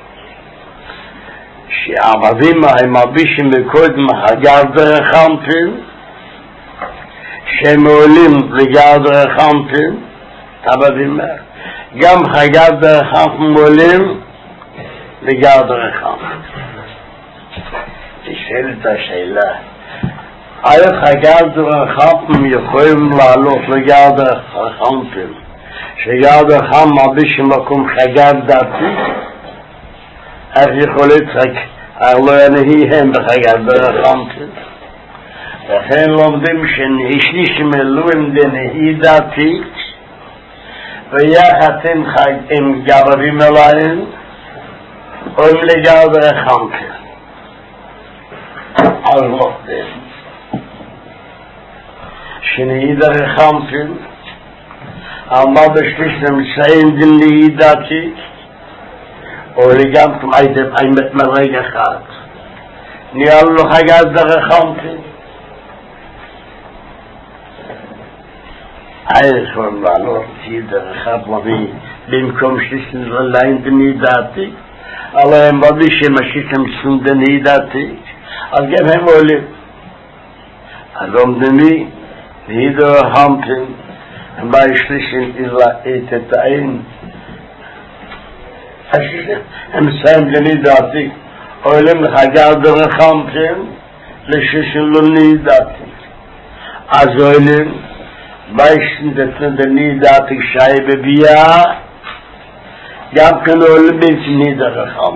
שעבדים הם מרבישים בקודם הגר דרחמתין שהם עולים לגרד רחמתין, תבדים מה? גם חגרד רחמתין עולים לגרד רחמתין. תשאל את השאלה, איך חגרד רחמתין יכולים לעלות לגרד רחמתין, שגרד רחמתין מרביש מקום חגרד דתי, איך יכול לצחק, לא ינהי הם בחגרד רחמתין? לכן לומדים שנשלישים אלו עם דנהי דתית ויחד עם גברים אליהם או עם לגרד רחמתין אז לומדים שנהי דרחמתין על מה בשליש נמצאים דנהי דתית או לגמרי הייתם מרגע אחד נהיה לו חגד דרחמתין Alles von Valor, die der Chablavi, dem kommt schließlich allein der Nidati, aber im Babische Maschinen sind der Nidati, als geben wir wohl, also um den Mi, Nieder Hampton, bei schließlich Isla Etetain, im Sam der Nidati, Olem Hagar der Hampton, לששל Nidati, also Olem, Weißen der der Nidati Scheibe Bia, גם כן עולים בנידרחם.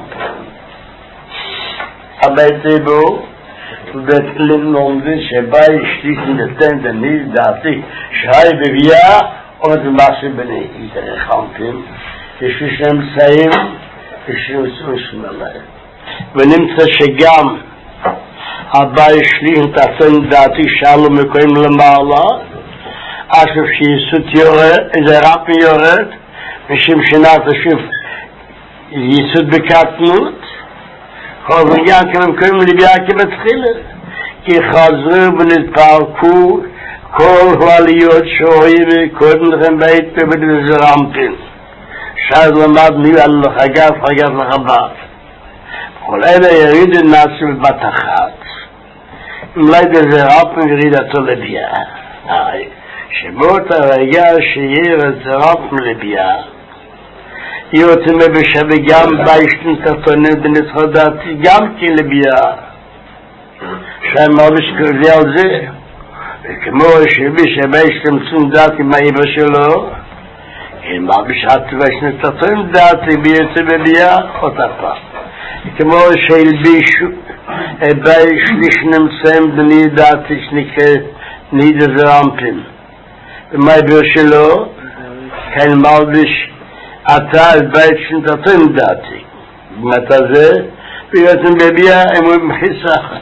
אבל תבואו, ולומדים שבה השליטים לתן דנידתי שי בביאה, עוד משהו בנידרחם. יש להם סיים, יש להם שמלאים. ונמצא שגם הבא השליט לתן דעתי שלום מקוים למעלה, אשר שיסות יורד, איזה רפי יורד, משום שנת השוף יסוד בקטנות, חוזרים גם כמם קוראים לביאה כבתחילה, כי חזרו ונתפרקו כל העליות שהורים קודם לכם בית בבית רמפין, שאז למד מי על לחגב, חגב לחבב. כל אלה יריד נעשו בבת אחת, אולי בזה רמפין ירידתו לביאה. שבאות הרגע שיהיה רצרף מלביאה יוצא מבשבי גם בישתן תתונה בנצחדתי גם כלביאה שמה בשקרדי על זה, וכמו שמי שבאשתם צום דעתי מהעבר שלו, מה בשעת וישנת תתרים דעתי ביוצא בביאה, אותה פעם. כמו שהלבישו, הבאי שליש נמצאים בני דעתי שנקרא נידה ורמפים. ומהעבר שלו, כן מלביש, אתה הבאי שנת תתרים דעתי. במטה זה, ביוצא בביאה, הם אומרים חיסחת.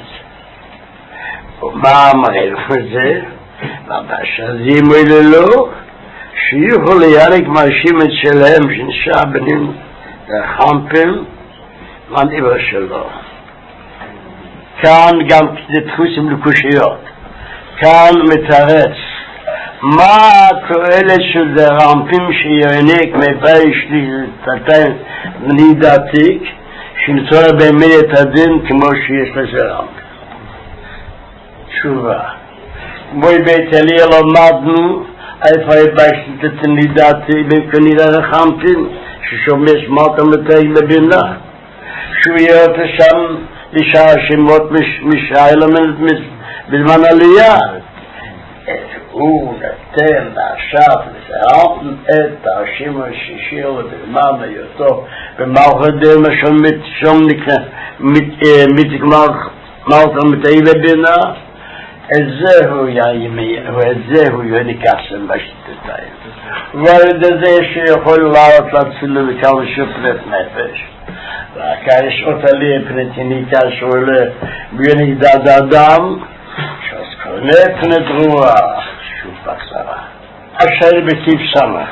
מה אמרים זה? והבשזים אלו שיוכלו לירק מאשימת שלהם שנשאר בנים חמפים מהעבר שלו. כאן גם דפוסים לקושיות. כאן מתרץ מה התועלת של דרמפים שיונק מבית שלי תתן בני דעתיק שנצור באמת את הדין כמו שיש לזה רמפים. תשובה. בואי בית אליה למדנו איפה הבאשת את נידעתי בכנידה לחמפין ששומש מלכה מתאי לבינה שהוא יראה שם אישה שמות משאלה בזמן עלייה הוא נתן עכשיו לסערם את השם השישי ובזמן היותו במלכה דמה שום מתגמר מלכה מתאי לבינה את זה הוא יאימי, ואת זה הוא יניקסם בשתתיים. ועל זה שיכול לעלות להציל לכמה שפלת נפש. וכאן יש אותה לי פנטיניקה שעולה בינידד אדם, שעוש קונה פנת רוח, שוב בקצרה. אשר בטיב שמה.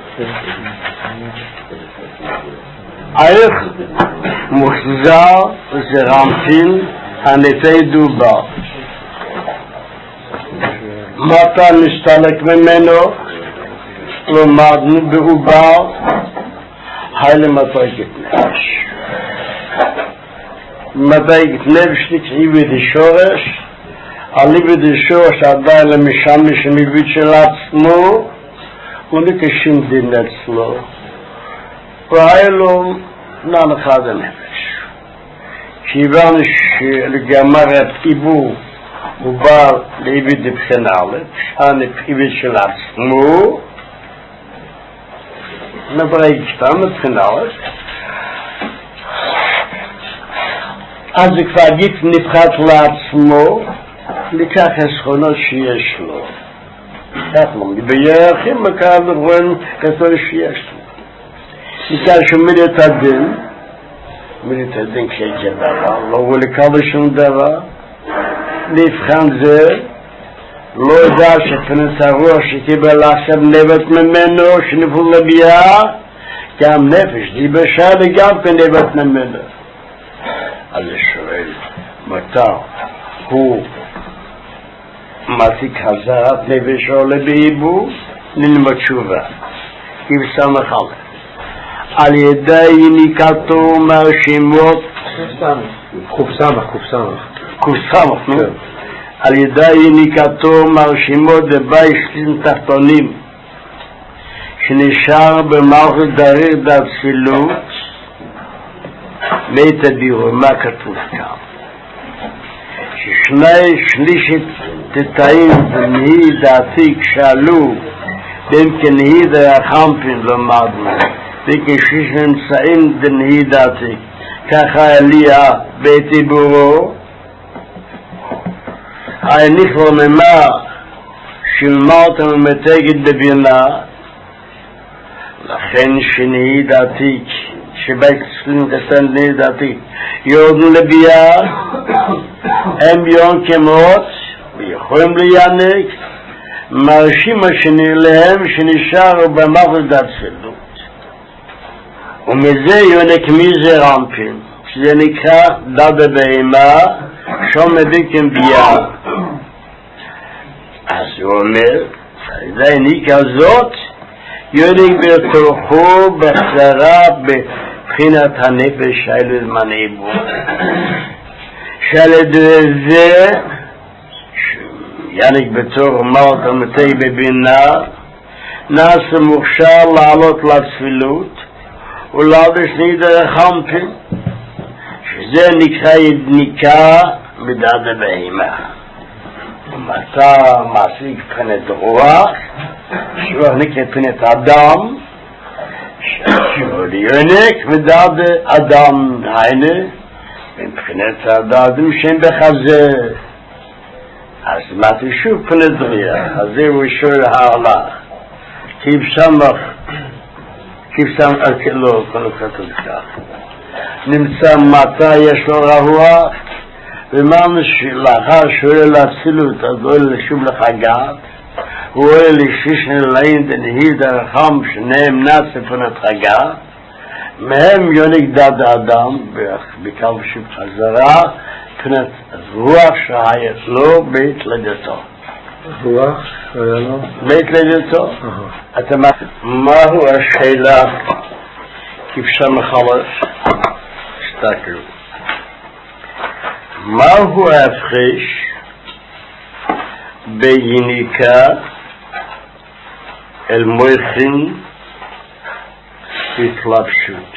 איך מוחזר זה רמפין הנפי דובר. מתי נסתלק ממנו למדנו בעובר הילה מדרגת נפש מדרגת נפש נקראי בדשורש עלי בדשורש עדיין למשמש שמבית של עצמו ונקשים דין אצלו והיילו ננחד הנפש כיוון שלגמר הטיבור הוא בא לעיבוד לבחן א', אני עיבוד של עצמו, נברג סתם לבחן א', אז זה כבר גיט נבחת לעצמו, לקח הסכונות שיש לו. כך לומד, בירחים מקרב רואים כתוב שיש לו. נקרא שומד את הדין, מד את הדין כשהייתי דבר, לא הוא לקבל שום דבר, נבחן זה לא ידע שפנס הרוח שקיבל עכשיו נבט ממנו שנפול לביאה גם נפש דיבשה וגם כנבט ממנו אז שואל מתי הוא מעסיק חזרת נפשו לבייבו ללמוד תשובה כבסמך א' על ידי יניקתו מהשמות חוף סמך חוף סמך כוסמך, נו? על ידי יניקתו מרשימות בבייסטים תחתונים שנשאר במלכות דריר דאצילות מי תדירו, מה כתוב כאן? ששני שלישת תתאים בנהי דעתי כשאלו בין כנהי דרחמפין למדנו וכשיש נמצאים דנהי דעתי ככה אליה ביתי בורו העניך לוממה שלמרת ומתגת בבינה לכן שנהי דעתיק שבית ספרים קטן נהי דעתיק יורדו לביאה הם יום כמות ויכולים ליענק מרשים השני להם שנשאר במחל דאצילות ומזה יונק מזה רמפין שזה נקרא דדה בהמה שום מביקים ביאה אז הוא אומר זה הניקה הזאת יונק בתוכו בחזרה בבחינת הנפש האלו זמני בו שעל ידי זה ינק בתור מלכה מתי בבינה נעשה מוכשר לעלות לצפילות ולבש נידר חמפין שזה נקרא ידניקה מדעת הבהימה. ומתה מעסיק פנת רוח, שהוא נקרא פנת אדם, שהוא ליונק מדעת אדם, הנה, מבחינת האדם שהם בחזה. אז מתי שוב פנת ריח, אז זהו שואל העלה. כיב סמך, כיב סמך, לא, כל כתוב כך. נמצא מתי יש לו רוח, ומה לאחר שואל להפסילות, אז הוא אוהל לשוב לחגת, הוא אוהל לשישן לעין דנהיד הרחם שניהם נאסף פנת חגת, מהם יונק דד האדם, בקו שוב חזרה, פנת רוח שהיה לו בית לידתו. רוח שהיה לו? בית לידתו. אתה מה, מהו השאלה כבשה מחלף? שתקלו. מהו ההפרש ביניקה אל מויכין התלבשות?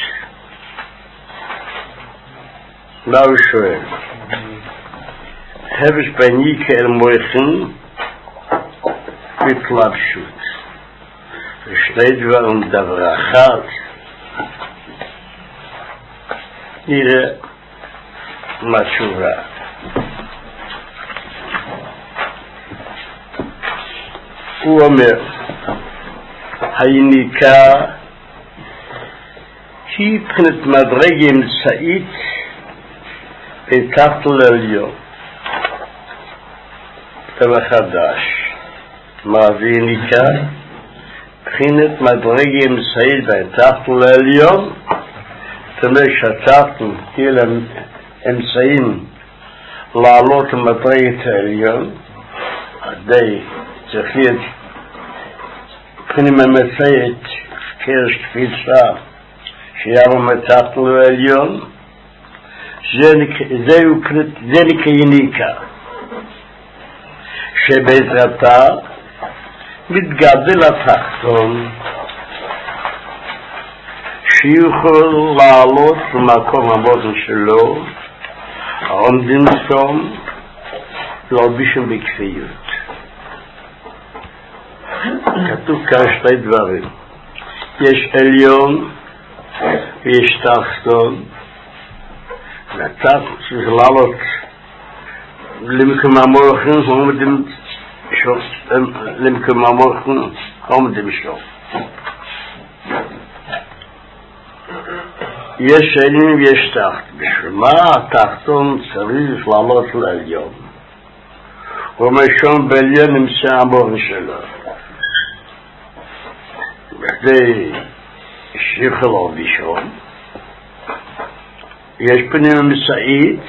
מה הוא שואל? הפרש ביניקה אל מויכין התלבשות. ושני דברים, דבר אחד, נראה מה תשובה. הוא אומר, היניקה היא פנת מדרג אמצעית בתחת לעליון. דבר חדש. מה היניקה? פנת מדרג אמצעית בתחת לעליון, זאת אומרת שתחתנו תהיה להם אמצעים לעלות למדרגת העליון, עדי צריך להיות פנים המצאית קרש קפיצה שיבוא מתחתנו לעליון, זה נקרא יניקה, שבעזרתה מתגדל התחתון שיוכל לעלות למקום הבוטן שלו, עומדים שם להלבישם בכפיות. כתוב כאן שתי דברים, יש עליון ויש תחתון, והתחתון צריך לעלות למקום המורחים, עומדים שם, למקום המורחים עומדים שם. יש עליון ויש תחת. בשביל מה התחתון צריך לעלות לעליון? ומשום בעליון נמצא המורן שלו. בכדי שיוכל להלבישום, יש פנים אמצעית,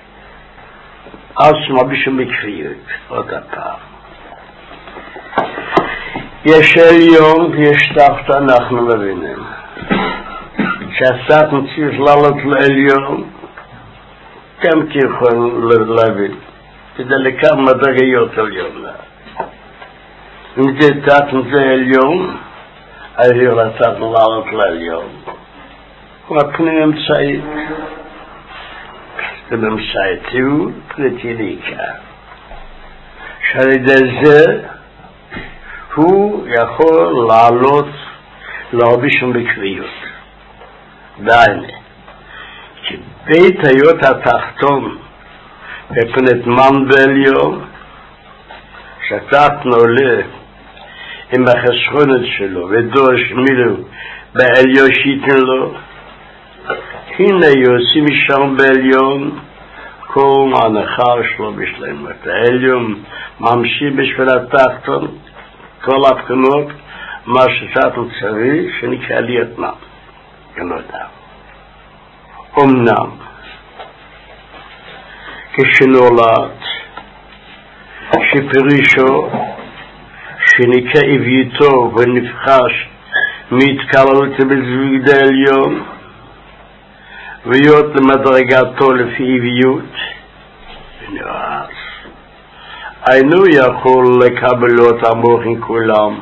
אז שמלבישום בכפיות, עוד הפעם. יש עליון ויש תחת, אנחנו מבינים. שהתחתון צריך לעלות לעליון, גם כי יכולים להבין, כדי לכמה מדרגיות עליון. אם זה תחתון זה עליון, אז היא רצת לעלות לעליון. הוא הפנים אמצעית. זה אמצעית הוא פנת יניקה. שעל ידי זה הוא יכול לעלות להלבישם בכפיות. דיינה, כי בית היות התחתון בפנת מן בעליון, שתחתון עולה עם החסכונת שלו ודורש מילו בעליון שיתן לו, הנה יוצאים משם בעליון כל ההנחה שלו בשלמות. העליון ממשיך בשביל התחתון כל הבחינות מה שתחתון צריך שנקרא להיות מן. כנודע. אמנם כשנולד שפרישו שנקרא אביותו ונפחש מהתקללות בזוויג העליון להיות למדרגתו לפי אביות ונראה אינו יכול לקבל אותם מוכן כולם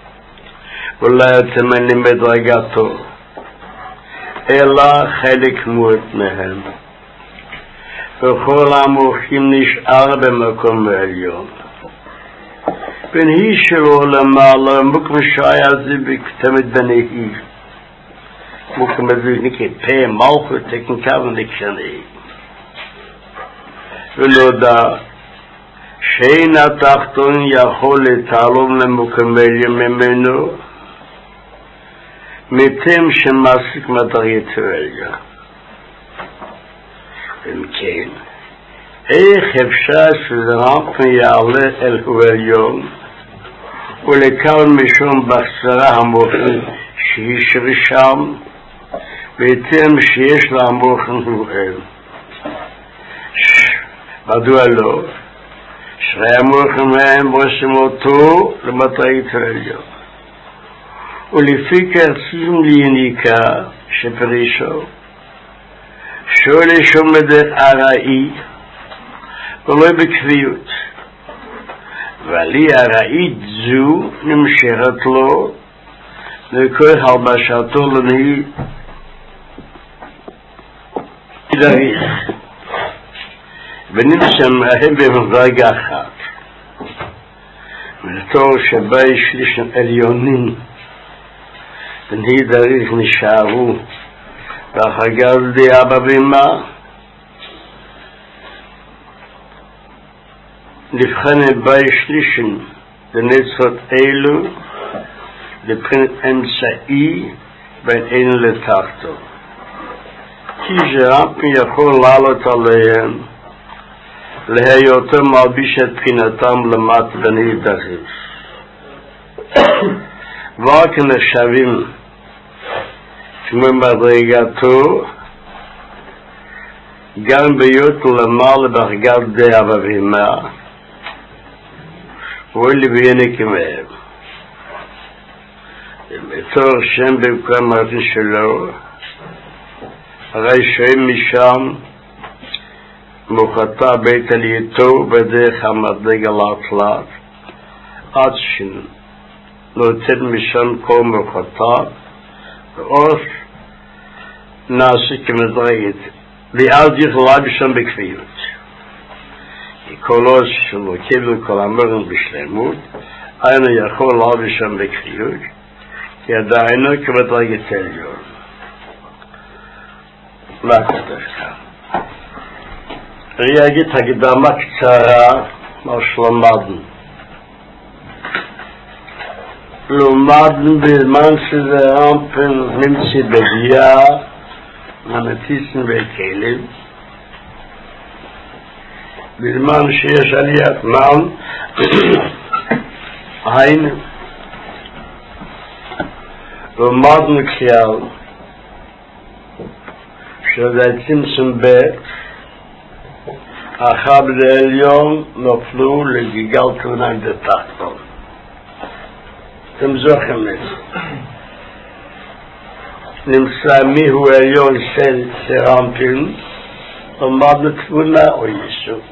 ולעצמן למדרגתו אלא חלק מועט מהם וכל המוחים נשאר במקום העליון. בנהי שלו למעלה, מוקם שהיה זה בכתמת בנהי. מוקם זה נקרא פה מלכות, תקנקה ונקרנהי. ולהודע, שאין התחתון יכול לתעלום למוקם העליון ממנו, מתם שמעסיק מדרגת העליון. אם כן, איך אפשר שזרם יעלה אל העליון ולקל משום בחסרה המוחן שישר שם ויתם שיש לה המוחן הוא אל. מדוע לא? שרי המוחן מהם עושים אותו למטרת העליון. ולפי כרצים ליניקה שפרישו שואל שומדת ארעי ולא בקביעות, ועלי ארעית זו נמשכת לו לכוח הלבשתו לנהי דריך, ונמצא מהם במדרגה אחת, ולתור שבה שליש עליונים בנהי דריך נשארו והחגל דעה בבימה, נבחנת בי שלישים לנצות אלו לבחינת אמצעי בין אינו לתחתו. כי שרמפי יכול לעלות עליהם להיותו מלביש את בחינתם למט בני דחיף. ורק נחשבים כמו מדרגתו גם בהיות למעלה בחגל דעה בבימה ואולי בייני כמהם. בתור שם במקום מרתי שלו, הרי שהם משם מוחתה בית עלייתו בדרך המדרגה לאט-לאט, עד שנוצאת משם כל מוחתה, ואוף נעשה כמדרגת, ואז יכולה בשם בכפיות. כל עוד שלא קיבלו כל המורים בשלמות, היינו יכול לעבור שם בכפיות, כי עדיינו כמדרגת עליון. לקדש כאן. אני אגיד הקדמה קצרה מה שלמדנו. למדנו בזמן שזה רמפן נמצא בגיעה, מנטיסים וכלים, בזמן שיש עליית מעל, היינו, למדנו כלל, שזה צמצום בית, אחר בעליון נופלו לגיגל תאונן בתחתון. אתם זוכרים את זה. נמצא מיהו עליון של סרמפין, למדנו תבונה או יסוד.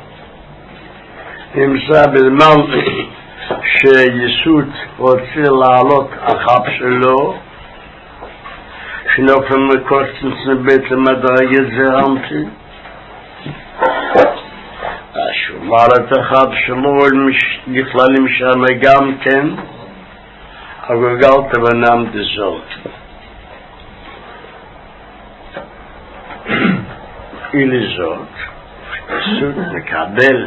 נמצא בזמן שיסוד רוצה לעלות אחר שלו, שנופל מקורצים בית למדרגת זרמפין, שהוא מעלת אחר שלו נכללים שם גם כן, הגוגל תבנם דזאת. אילי זאת, יסוד מקבל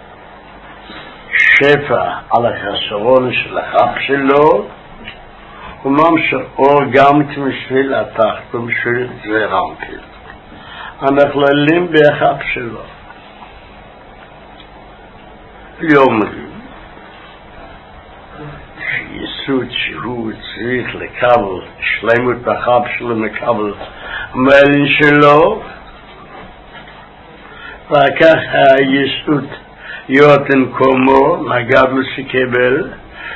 שפע על החסרון של החב שלו, וממשיך אור גם כמשביל התחתום של זרמפין. הנכללים בחב שלו. יום שיסוד שהוא צריך לקבל שלמות בחב שלו, מקבל המעלין שלו, וכך היסוד יותם כמו נגד לסקבל,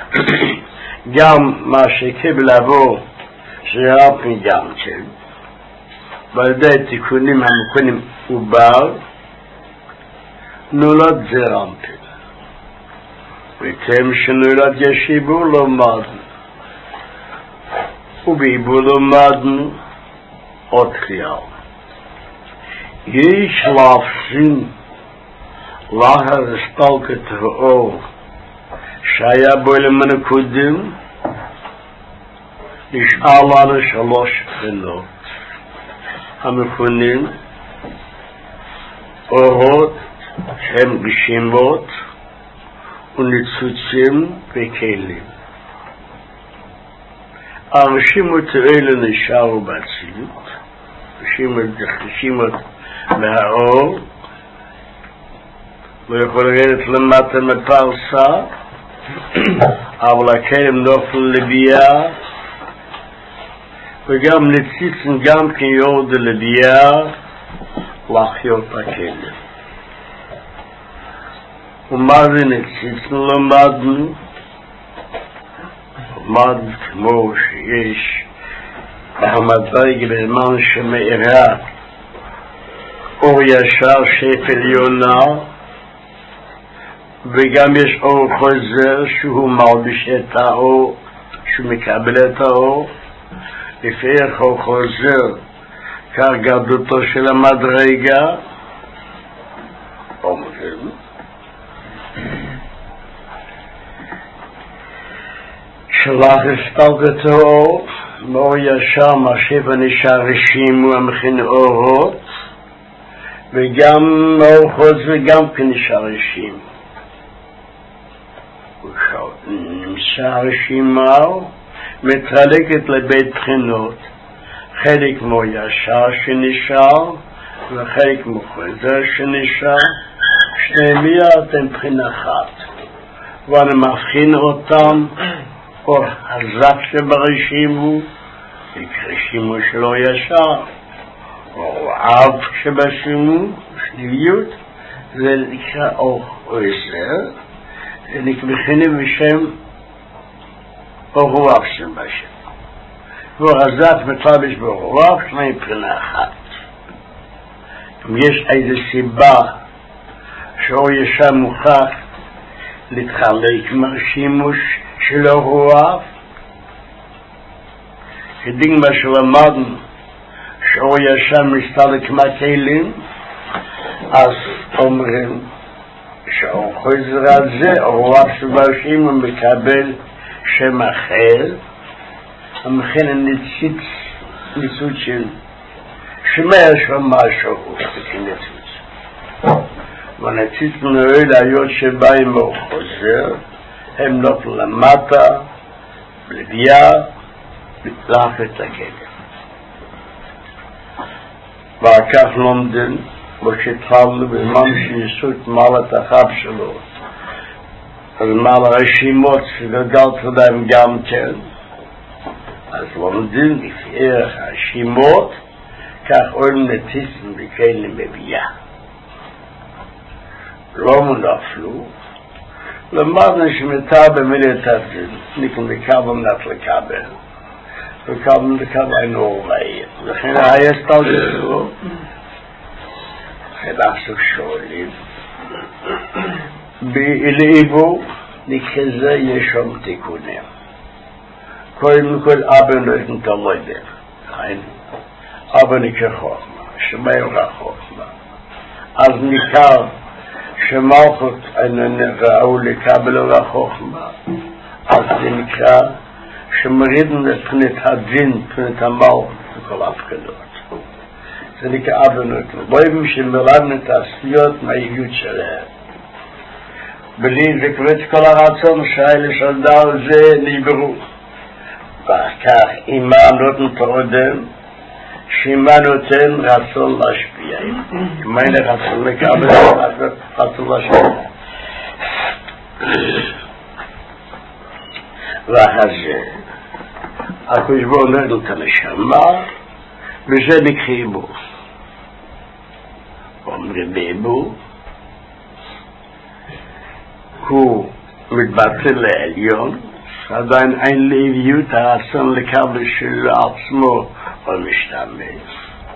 גם מה שקיבל עבור שרמפין גם כן, ועדי תיקונים המקונים ובר, נולד זרמפין. ותם שנולד יש עיבור למדנו, ובעיבור למדנו עוד כלל. יש להפסין לאחר הסתלקת האור שהיה בו למנקודים נשאר לנו שלוש בחינות המכונים אורות שהם רשימות וניצוצים וכלים. הרשימות האלה נשארו באצילות, רשימות מהאור, לא יכול לרדת למטה מפרסה, אבל הכלים נופל לביאה, וגם נציצים גם כן יורד לביאה לחיות הכלים. ומה זה נציצים למדנו? למדנו כמו שיש במדרגה בזמן שמאירה אור ישר שפל יונה, וגם יש אור חוזר שהוא מלביש את האור, שהוא מקבל את האור. לפי איך אור חוזר כך גדלותו של המדרגה אומרים שלח הסתלקתו מאור ישר מהשפע נשאר רשימו המכין אורות, וגם מאור חוזר גם כן נשאר רשימו. נשאר רשימה מתחלקת לבית בחינות, חלק מאור ישר שנשאר וחלק מאור חוזר שנשאר, שניהם יחד הם בחינה אחת, ואני מבחין אותם אור הזק שברשימו, רשימו שלא ישר, או אב שבשימו, שניות, זה נקרא אור חוזר, זה נקבחינים בשם אור רוח שבשם. ואור הזק מתלבש באור רוח, שני בחינה אחת. אם יש איזו סיבה שאור ישר מוכרח להתחלק מהשימוש של אור רוח, כדין מה שלמדנו שאור ישר מסתלק מהכלים, אז אומרים שאור חוזר הזה, אור רוח שבשים, הוא מקבל שם אחר, המכין הניציץ, ניצוץ של שמר שם משהו, כניצוץ. והניציץ מנועי להיות שבאים אור חוזר, הם נופל למטה, לביאה, לפלח את הכלים. ואחר כך לומדים, וכשהתחלנו בזמן שניסו את מעלת החב שלו, אז מעל הרשימות שגדלת להם גם כן, אז לומדים לפי ערך הרשימות, כך אוהלים נטיסים בכלים בביאה. לא מנפלו, למדנו שמתה במילת הדין, נקום לקבל נת לקבל, וקבל לקבל אינו הוראי. לכן היה סתלגתו, חלסו שואלים, באלעיבו נקחזה יש שם תיקונים. קודם כל אבא נותן תלוידר, אבא נקרא חוכמה, שמאיר החוכמה. אז ניכר שמלכות איננו ראו לקבל על החוכמה, אז זה נקרא שמרידים לפנת הדין, פנת המלכות וכל הבחינות. זה נקרא אבנות, בואים שמלמדים את העשיות מהאיות שלהם. בלי זה קוראת כל הרצון שהאלה של דאו זה נעברו. וכך אימה נותן תעודם, שאימה נותן רצון להשפיע. אימה אין רצון לקבל, רצון להשפיע. ואחר זה, הקדוש ברוך הוא נותן את הנשמה, וזה נקחיבו. אומרים ביבו, הוא מתבטא לעליון, עדיין אין לאביות הרצון לקבל של עצמו או משתמש.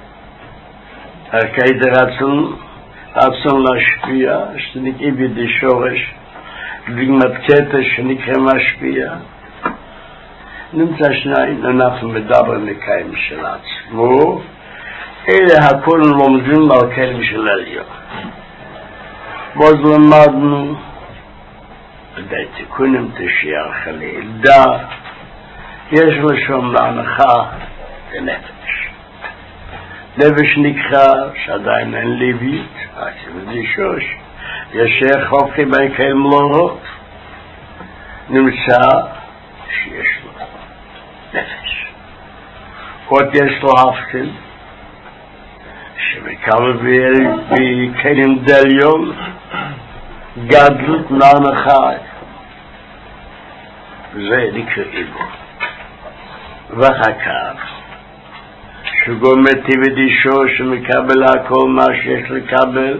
כעת הרצון, רצון להשפיע, שנקרא בידי שורש, דגמת קטע שנקרא משפיע. נמצא שניים, אנחנו מדברים לקיים של עצמו, אלה הכל רומזים על כלים של עליון. בוז למדנו בדי תיקונים תשיח לידה, יש לשום להנחה לנפש. נפש נקרא שעדיין אין ליבית, רק זה שוש, יש חופי בין כאלה מלורות, נמצא שיש לו נפש. עוד יש לו הפקד, שמקבל בכלים דליון, גדלות להנחה, זה נקרא איבו. ואחר כך, שגומתי ודישו שמקבל הכל מה שיש לקבל,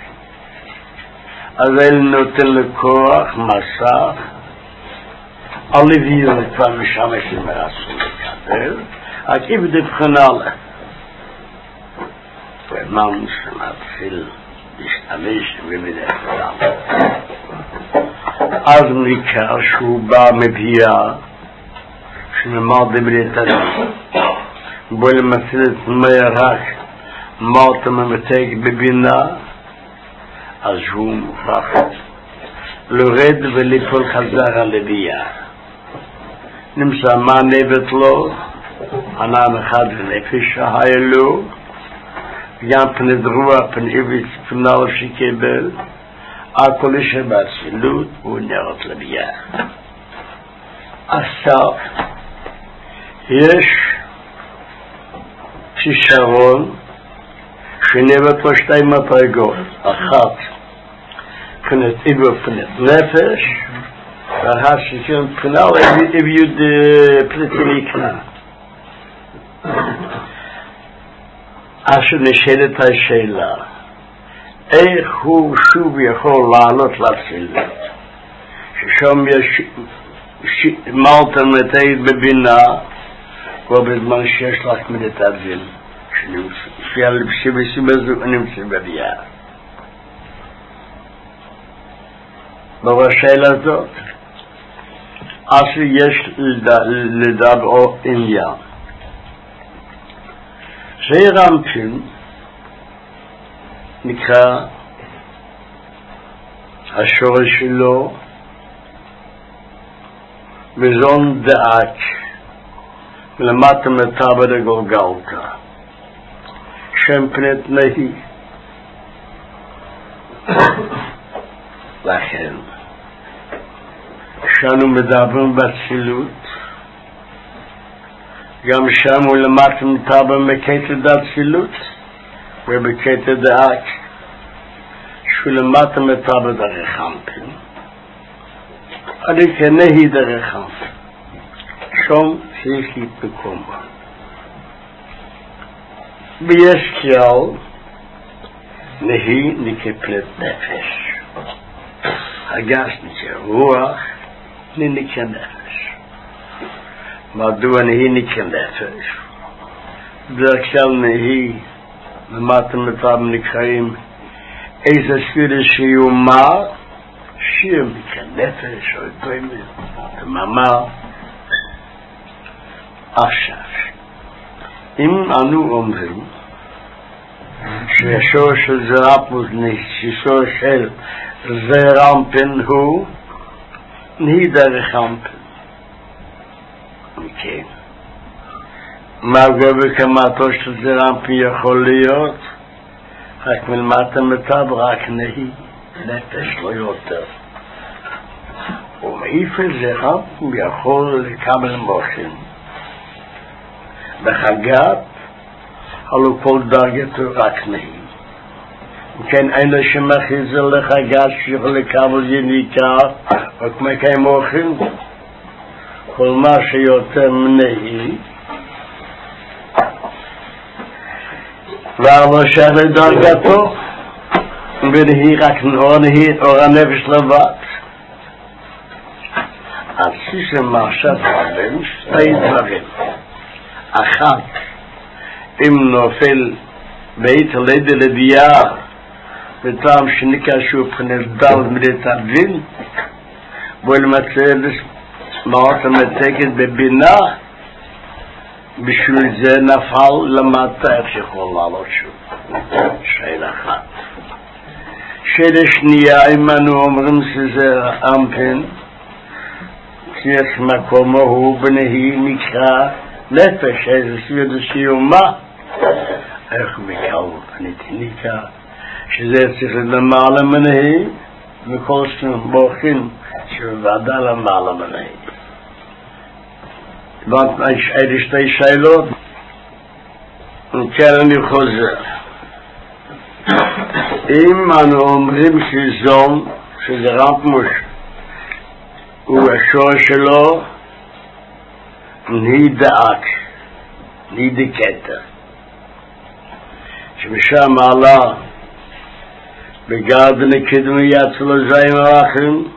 אז אל נותן לכוח, מסע, הלוויון כבר משמש למרסו לקבל, רק איבד בחנה לה. ואמרנו שמתחיל להשתמש בבדרך כלל. אז ניכר שהוא בא מביאה, שנאמר דברי תרים, בו למצל את מיירק, מות הממתק בבינה, אז הוא מוכרח לורד וליפול חזר על הביאה. נמצא מה נבט לו, ענן אחד ונפש שהיה לו, גם פני דרוע, פני איביץ, פנה לו שיקבל, הכל יש באצילות, הוא נרות לביאה. עכשיו, יש שישרון שנבט לו שתי מפרגות, אחת פנת איבו פנת נפש, ואחת שכן פנה לו איביוד פלטי נקנה. אשר נשאלת השאלה, איך הוא שוב יכול לעלות לצילת? ששם יש מלטה מתאית בבינה, ובזמן שיש לך מדתאבים, שבסיבה זו נמצא בביאה. בשאלה זאת, אשר יש לדבר עניין. זה רמפין נקרא השורש שלו וזון דעת ולמטה מטאבד הגולגלתה שם פנת נהי. לכן כשאנו מדברים בצילות גם שם הוא למטה מטאבד מקטע דצילות ובקטע דעת שהוא למטה מטאבד הרחמפין אני כנהי דרחמפין שום שיש להתמקום בה. ויש כלל נהי נקפלת נפש. הגש נקה רוח נקה נפש. מדוע נהי נקה נפש? בדרך כלל נהי למטה מטאבד נקראים איזה ספירה שיומר שיר נקה נפש או דברים דממה. עכשיו, אם אנו אומרים שהשור של זרפוס נשור של זרמפן הוא נהי דרחמפן. כן. מה גובה כמתו של זרמפן יכול להיות? רק מלמטה מטאבד רק נהי נפש לא יותר. ומאיפה זרמפן יכול לקבל מוחין. בחגת, הלו כל דרגתו רק נהי. וכן אין לו שמכיזר לחגת שיכול לקבל יניקה, רק מקיים אוכל. כל מה שיותר מנהי, והלו שייך לדרגתו, ונהי רק נהי אור הנפש לבד. אז ששמחשב דברים, שתי דברים. אחת, אם נופל בית הלידה לביאה בטעם שנקרא שהוא פנס דל מדתאבים בו למצל מעות המתקת בבינה בשביל זה נפל למטה איך שיכול לעלות שוב. שאלה אחת. שאלה שנייה, אם אנו אומרים שזה אמפן, צריך מקומו הוא בנהי נקרא נפש, איזה סביב סיומה. איך מקל הנתניקה, שזה צריך למעלה מנהי, וכל שנים בורחים שבוועדה למעלה מנהי. אלה שתי שאלות, וכן אני חוזר. אם אנו אומרים שזום, שזה רמפמוש, הוא השור שלו, נידאק, נידקטה. שמשם עלה בגרדן הקדמי יצא לו זיים הרחים,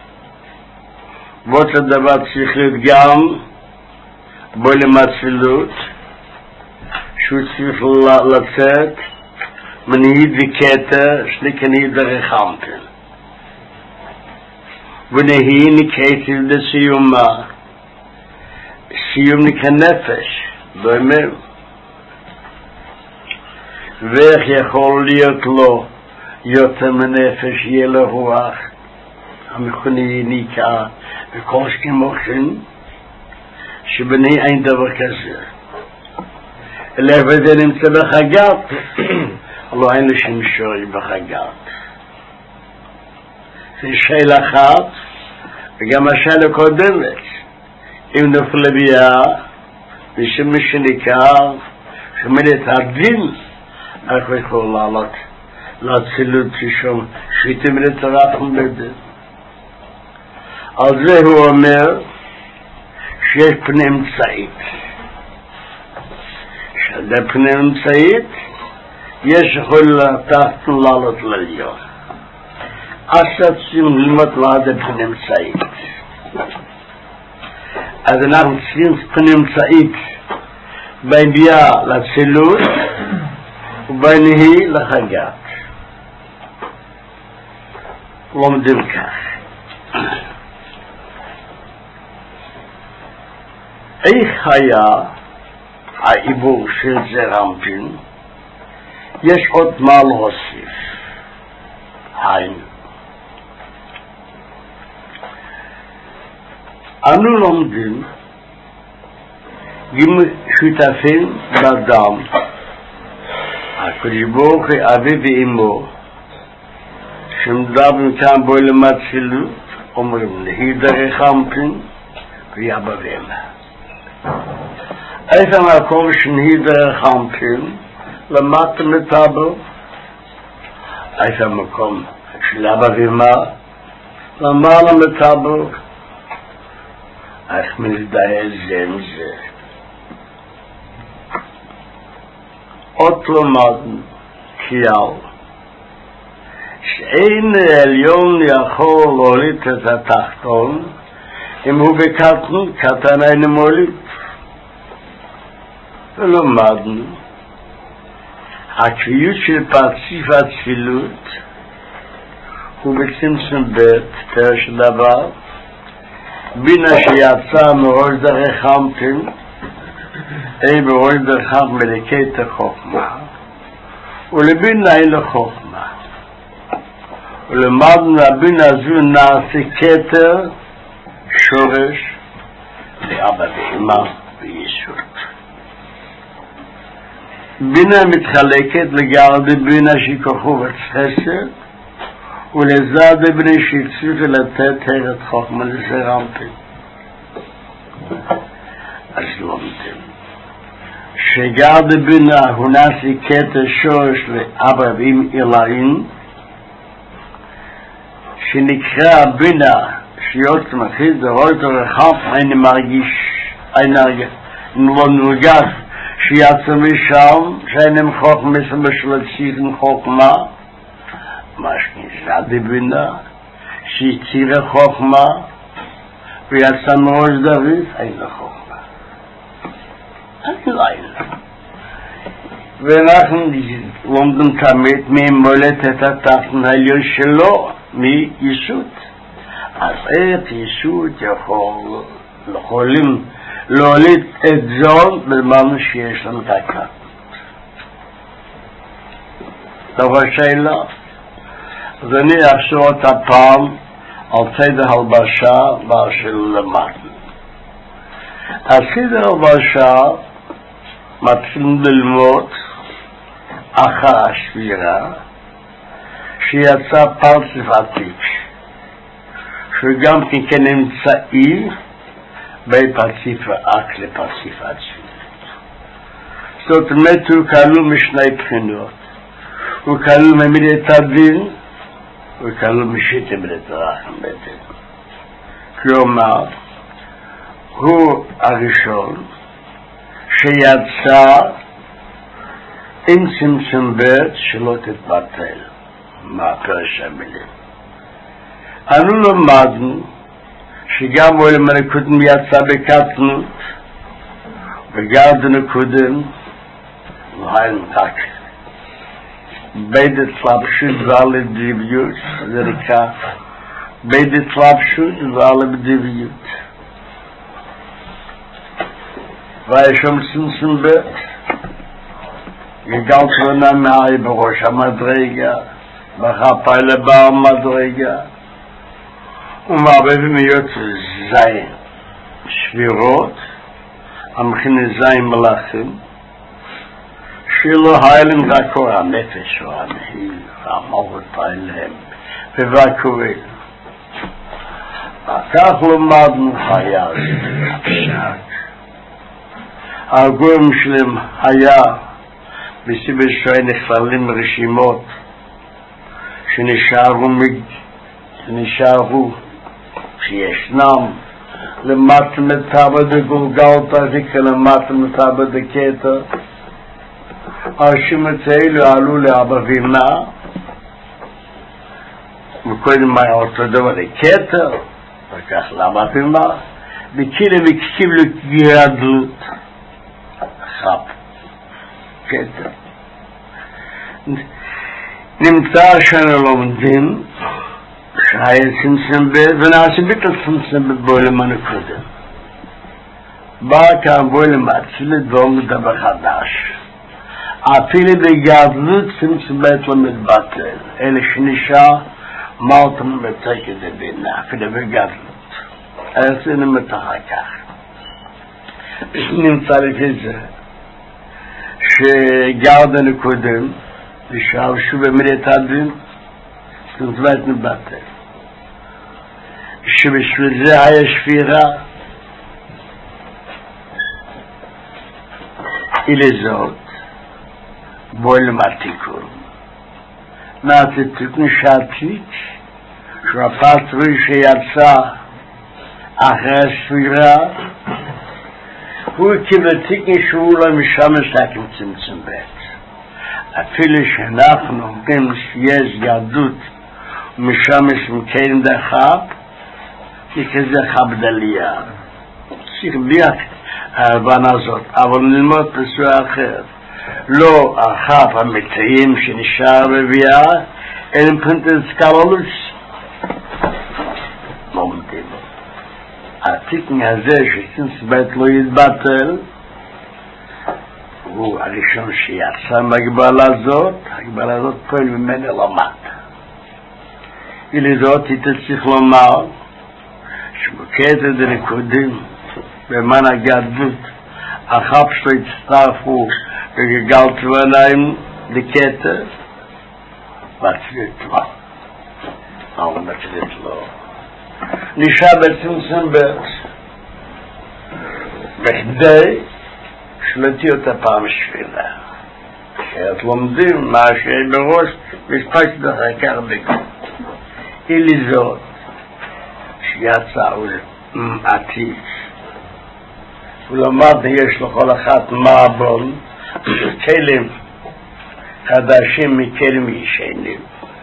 בוט הדבר צריך להיות גם בו למצלות, שהוא צריך לצאת מנהיד וקטע שלי כנהיד הרחמתן. ונהי נקראת לסיומה, סיום נקרא נפש, באמת. ואיך יכול להיות לו יותר מנפש יהיה לו רוח המכוני ניקה וכל שכמוכן שבני אין דבר כזה אלא וזה נמצא בחגת לא אין לשם שוי בחגת. זה שאלה אחת וגם השאלה קודמת אם נופל לביאה ושם משניקה שמלת הדין איך הוא יכול לעלות להצילות ששום שביטים לצרחם בזה. על זה הוא אומר שיש פני אמצעית. שזה פני אמצעית יש יכול לתחת לעלות לעליון. אז צריכים ללמוד מה זה פני אמצעית. אז אנחנו צריכים פני אמצעית בהביאה להצילות ובינהי לחגת. לומדים כך. איך היה העיבור של זה רמפין? יש עוד מה להוסיף. היין. אנו לומדים גם שותפים באדם הקדוש ברוך הוא אבי ואמו שמדברים כאן בו למצלות אומרים נהי דרך אמפין ויאבא ואמא. איזה מקום שנהי דרך אמפין למטה מטאבר, איזה מקום של אבא ואמא למעלה מטאבר. איך מזדהה זה עם זה. עוד למדנו כיאל שאין העליון יכול להוליד את התחתון אם הוא בקטן, קטן אין מוליד. ולמדנו הקביעות של פרציף התפילות הוא בצמצום בית פרש דבר בינה שיצא מראש דרך אמפין אין בראש דרך אמפין מלכת החוכמה ולבינה אין לחוכמה. ולמדנו הבינה זו נעשה כתר שורש לאבא ואמא וישות. בינה מתחלקת לגבי בינה שכוחו וחסד ולזד בני שיצוף ולתת הרת חוכמה לסרמפין. אז לומדים שגד בינה הוא נעשה כתר שורש לאבא ואמא אלוהים שנקרא בינה שיוצא מכיל דרות הרחב אני מרגיש אני לא נרגש שיצא משם שאינם חוכמה שבשלצית עם חוכמה מה שנשאר בינה שהצירה חוכמה ויצא מראש דוד אין לה חוכמה אין לה אין לה ואנחנו לומדים תמיד ממולת את התחתן העליון שלו מישות. אז איך ישות יכול יכולים להוליד את זול בזמן שיש לנו קקה. דבר שאלה, אז אני אחשוב אותה פעם על סדר הלבשה של למטה. הסדר הלבשה מתחילים ללמוד אחר השבירה שיצא פרצף עתיק, שגם כן נמצאי בין פרצף האק לפרצף עצמי. זאת אומרת, הוא כלול משני בחינות. הוא כלול ממידת הדין, הוא כלול משיטה מידת הרחם בדין. כלומר, הוא הראשון שיצא עם צמצום בית שלא תתבטל. מה פרש המילים? אנו למדנו שגם עולם הנקודם יצא בקטנות וגם הנקודם והיינו רק בית התלבשות ועל הדביות, זה נקרא בית התלבשות ועל הדביות. ויש שם צמצום בית גלגל תבונה מהי בראש המדרגה בחפה לבר מדרגה ומערבבים להיות זין שבירות המכינה זין מלאכים שלא היילם רק הנפש או הנהיל והמוות פעיליהם ובקוראים כך למדנו חיה הגורם שלהם היה בסיבה שואה נכללים רשימות שנשארו שנשארו שישנם למטה מטאבא דגולגלתא וכלמטה מטאבא דקטא הרשימות האלו עלו לאבא וילנה וקודם היה אותו דבר לקטא וכך לאבא וילנה וכאלה וקיבלו גדלות חב קטע נמצא שאנו לומדים שהיה צמצם בית ונעשה ביטל צמצם בית בעולם הנקודם בא כאן בעולם אצילת ועומד דבר חדש אפילו בגדלות צמצם בית לא מתבטל אלה שנשאר מה אותם מתקד לבינה אפילו בגדלות אז אני מתחה כך נמצא לפי זה שגרד הנקודם נשאר שוב במידת הדין תנצבית נבטל שבשביל זה היה שפירה אלה זאת בעולם התיקון נעשה תיקון שעתיק שהפטרי שיצא אחרי הספירה הוא כבתיקן שהוא לא משמש רק עם צמצום בית אפילו שאנחנו אומרים שיש יהדות ומשמש מכן דחב כזה חב דליה צריך ביח ההבנה הזאת אבל נלמוד פסוע אחר לא החב המתאים שנשאר בביאה אלא מבחינת סקלולוס לומדים התיקן הזה שצמצום בית לא יתבטל הוא הראשון שיצא מהגבלה הזאת, הגבלה הזאת פועל ממנה למטה. ולזאת היא תצליח לומר שמוקדת הנקודים במן הגדלות החב שלו הצטרפו וגגל תבוניים לקטע מצליט לו. אבל מצליט לו. נשאר בצמצום בית בכדי שלטי אותה פעם שפילה שאת לומדים מה שיש בראש ושפשת אחר כך בגלל אילי זאת שיצא עתיק ולמד יש לכל אחת מעבון כלים חדשים מכלים ישנים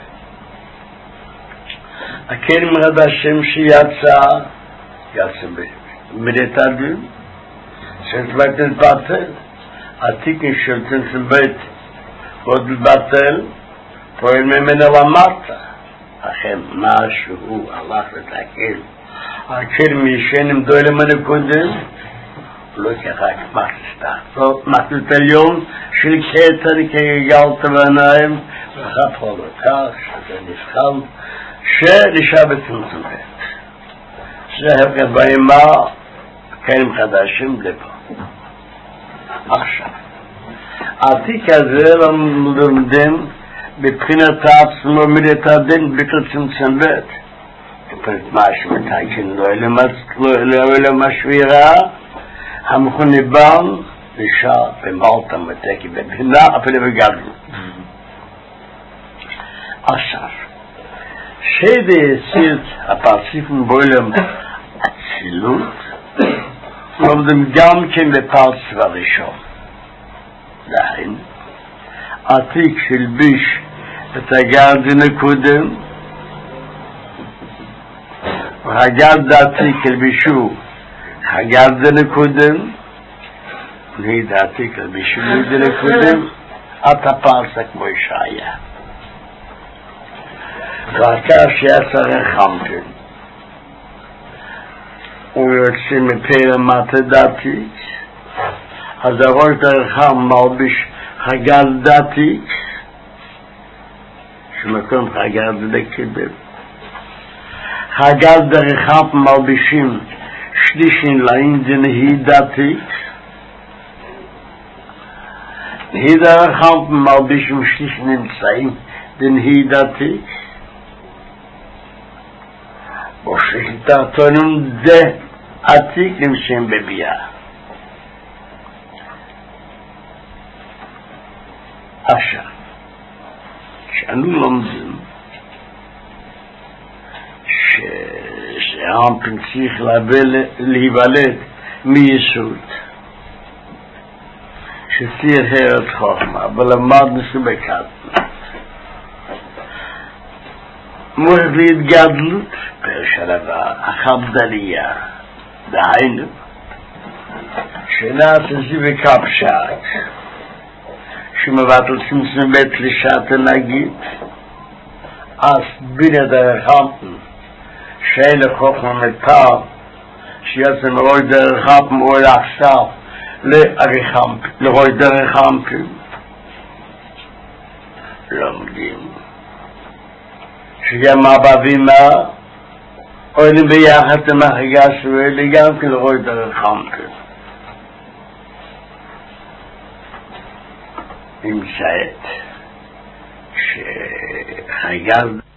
הכלים חדשים שיצא יצא במידת הדין שצריך להתבטל התיקן של צמצום בית עוד להתבטל פועל ממנה למטה אכן משהו הלך לתקל הכלים ישנים דוילם הנקודם לא כחק מסתה. מסת עליון של קטר כגלת בעיניים, וחף חולוקה, שזה נבחן, שנשאר בצמצום בית. זה הפקד באימה, קיים חדשים לפה. עכשיו, העתיק הזה לומדים בבחינת עצמו מידת הדין בכל צמצום בית. כפרט משהו מתייקן לא אלה משבירה, המכון ניבן נשאר במלטה מתקי בבחינה אפילו בגדל. עכשיו, שדה יסירת הפרציפים בעולם אצילות, לומדים גם כן בפרצף הראשון. דהיינו, עתיק שלביש את הגרדין הקודם, והגרד העתיק הלבישו הגרדין הקודם, והיד העתיק הלבישו הגרדין הקודם, עד הפרצה כמו ישעיה. ואחר שיצא רחמתן, הוא יוצא מפה למטה דעתיק, אז הראש דרכם מלביש חגל דתי שמקום חגל דקדם חגל דרכם מלבישים שלישין לאין דנהי דתי נהי דרכם מלבישים שלישין נמצאים דנהי דתי ושלישין תחתונים דה עתיק נמצאים בביאה. עכשיו, כשאנו לומדים שהאמפן צריך להיוולד מיסוד, שתהיה הרת חוכמה, אבל למדנו שבקטנה. מורך להתגדלות, פרשלבה, החבדליה, דהיינו, שנעשה זה בקפשת, שמבטל צמצום בית לשעת הנגיד, אז בינה דרך המפן, שאין לחוכמה מטר, שיצא מרוי דרך המפן או לעכשיו לרוי דרך המפן. לומדים שגם אבא ואמא עולים ביחד למחגה שואלי גם כן לרוי דרך המפן. נמצאת שחגל